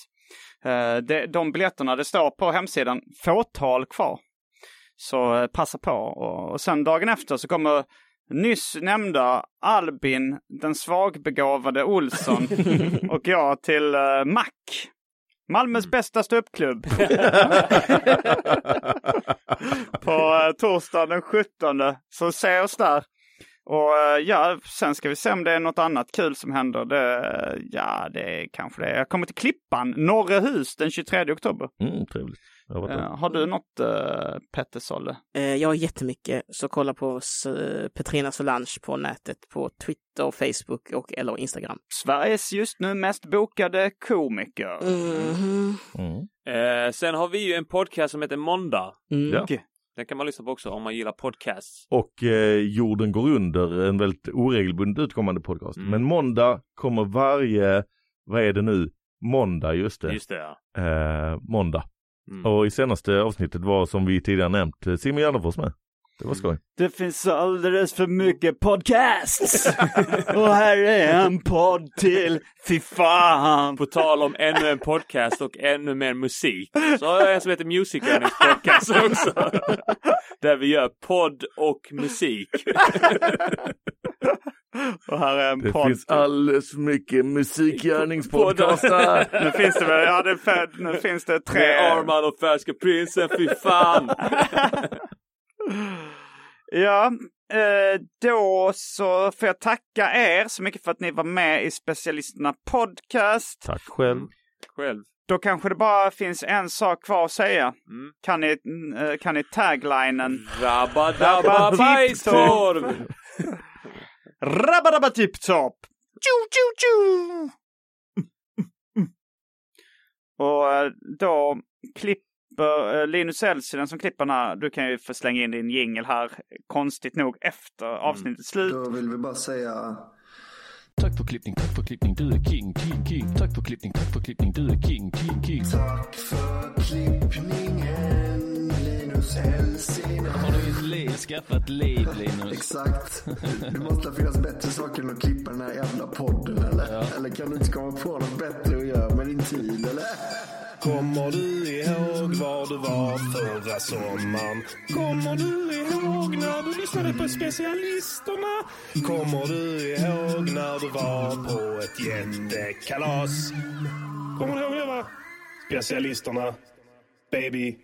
De biljetterna, det står på hemsidan, fåtal kvar. Så passa på. Och sen dagen efter så kommer nyss nämnda Albin, den svagbegåvade Olsson och jag till Mac. Malmös bästa ståuppklubb. På torsdag den 17. Så se oss där. Och sen ska vi se om det är något annat kul som händer. Det är kanske det. Jag kommer till Klippan, Norrehus, den 23 oktober. Trevligt. Har du något, Petter Solle? Jag har jättemycket. Så kolla på Petrina Solange på nätet, på Twitter, Facebook eller Instagram. Sveriges just nu mest bokade komiker. Sen har vi ju en podcast som heter Måndag. Ja. Den kan man lyssna på också om man gillar podcasts. Och Jorden går under, en väldigt oregelbundet utkommande podcast. Men måndag kommer vad är det nu? Måndag, just det. Just det, ja. Måndag. Och i senaste avsnittet var, som vi tidigare nämnt, Simon Gärdenfors med. Det var skoj. Det finns alldeles för mycket podcasts. Och här är en podd till. Fy fan. På tal om ännu en podcast och ännu mer musik, så har jag en som heter Music Earnings Podcast också. Där vi gör podd och musik. Och här är en det podd. Finns alldeles mycket musikgörningspodcastar. Nu finns det väl, nu finns det 3. Arman och Färska Prinsen, fy fan. Ja, då så får jag tacka er så mycket för att ni var med i Specialisterna Podcast. Tack själv. Då kanske det bara finns en sak kvar att säga. Kan ni taglinen? Rabba-dabba-bajstorv! Rabba-dabba-tipp-topp! Tju-tju-tju! Och då klipper Linus Elsinen som klipper här. Du kan ju få slänga in din jingle här, konstigt nog, efter avsnittets slut. Då vill vi bara säga... Tack för klippning, du är king. Tack för klippning, du är king. Tack för klippningen, Linus Elsinen. Har du ett liv, skaffat liv, Linus? Exakt. Det måste finnas bättre saker än att klippa den här jävla podden, eller? Ja. Eller kan du inte komma på något bättre att göra med din tid, eller? Kommer du ihåg var du var förra sommaren? Kommer du ihåg när du lyssnade på specialisterna? Kommer du ihåg när du var på ett jättekalas? Kommer du ihåg det, va? Specialisterna, baby.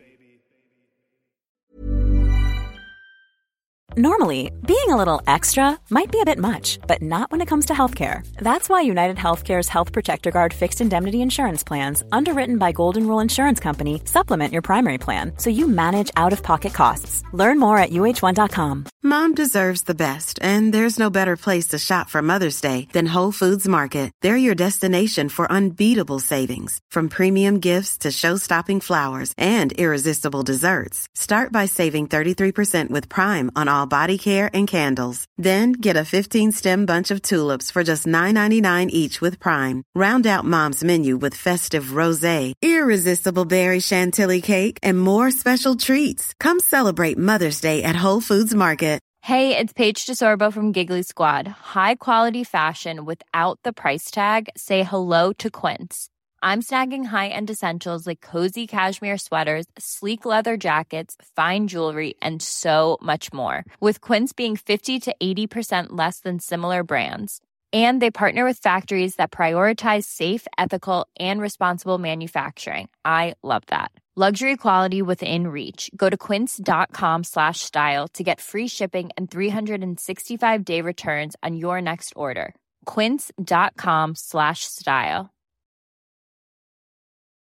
Normally, being a little extra might be a bit much, but not when it comes to healthcare. That's why United Healthcare's Health Protector Guard fixed indemnity insurance plans, underwritten by Golden Rule Insurance Company, supplement your primary plan so you manage out-of-pocket costs. Learn more at uh1.com. Mom deserves the best, and there's no better place to shop for Mother's Day than Whole Foods Market. They're your destination for unbeatable savings, from premium gifts to show-stopping flowers and irresistible desserts. Start by saving 33% with Prime on all body care and candles. Then get a 15-stem bunch of tulips for just $9.99 each with Prime. Round out Mom's menu with festive rosé, irresistible berry chantilly cake, and more special treats. Come celebrate Mother's Day at Whole Foods Market. Hey, it's Paige DeSorbo from Giggly Squad. High quality fashion without the price tag. Say hello to Quince. I'm snagging high-end essentials like cozy cashmere sweaters, sleek leather jackets, fine jewelry, and so much more. With Quince being 50 to 80% less than similar brands. And they partner with factories that prioritize safe, ethical, and responsible manufacturing. I love that. Luxury quality within reach. Go to quince.com/style to get free shipping and 365-day returns on your next order. Quince.com/style.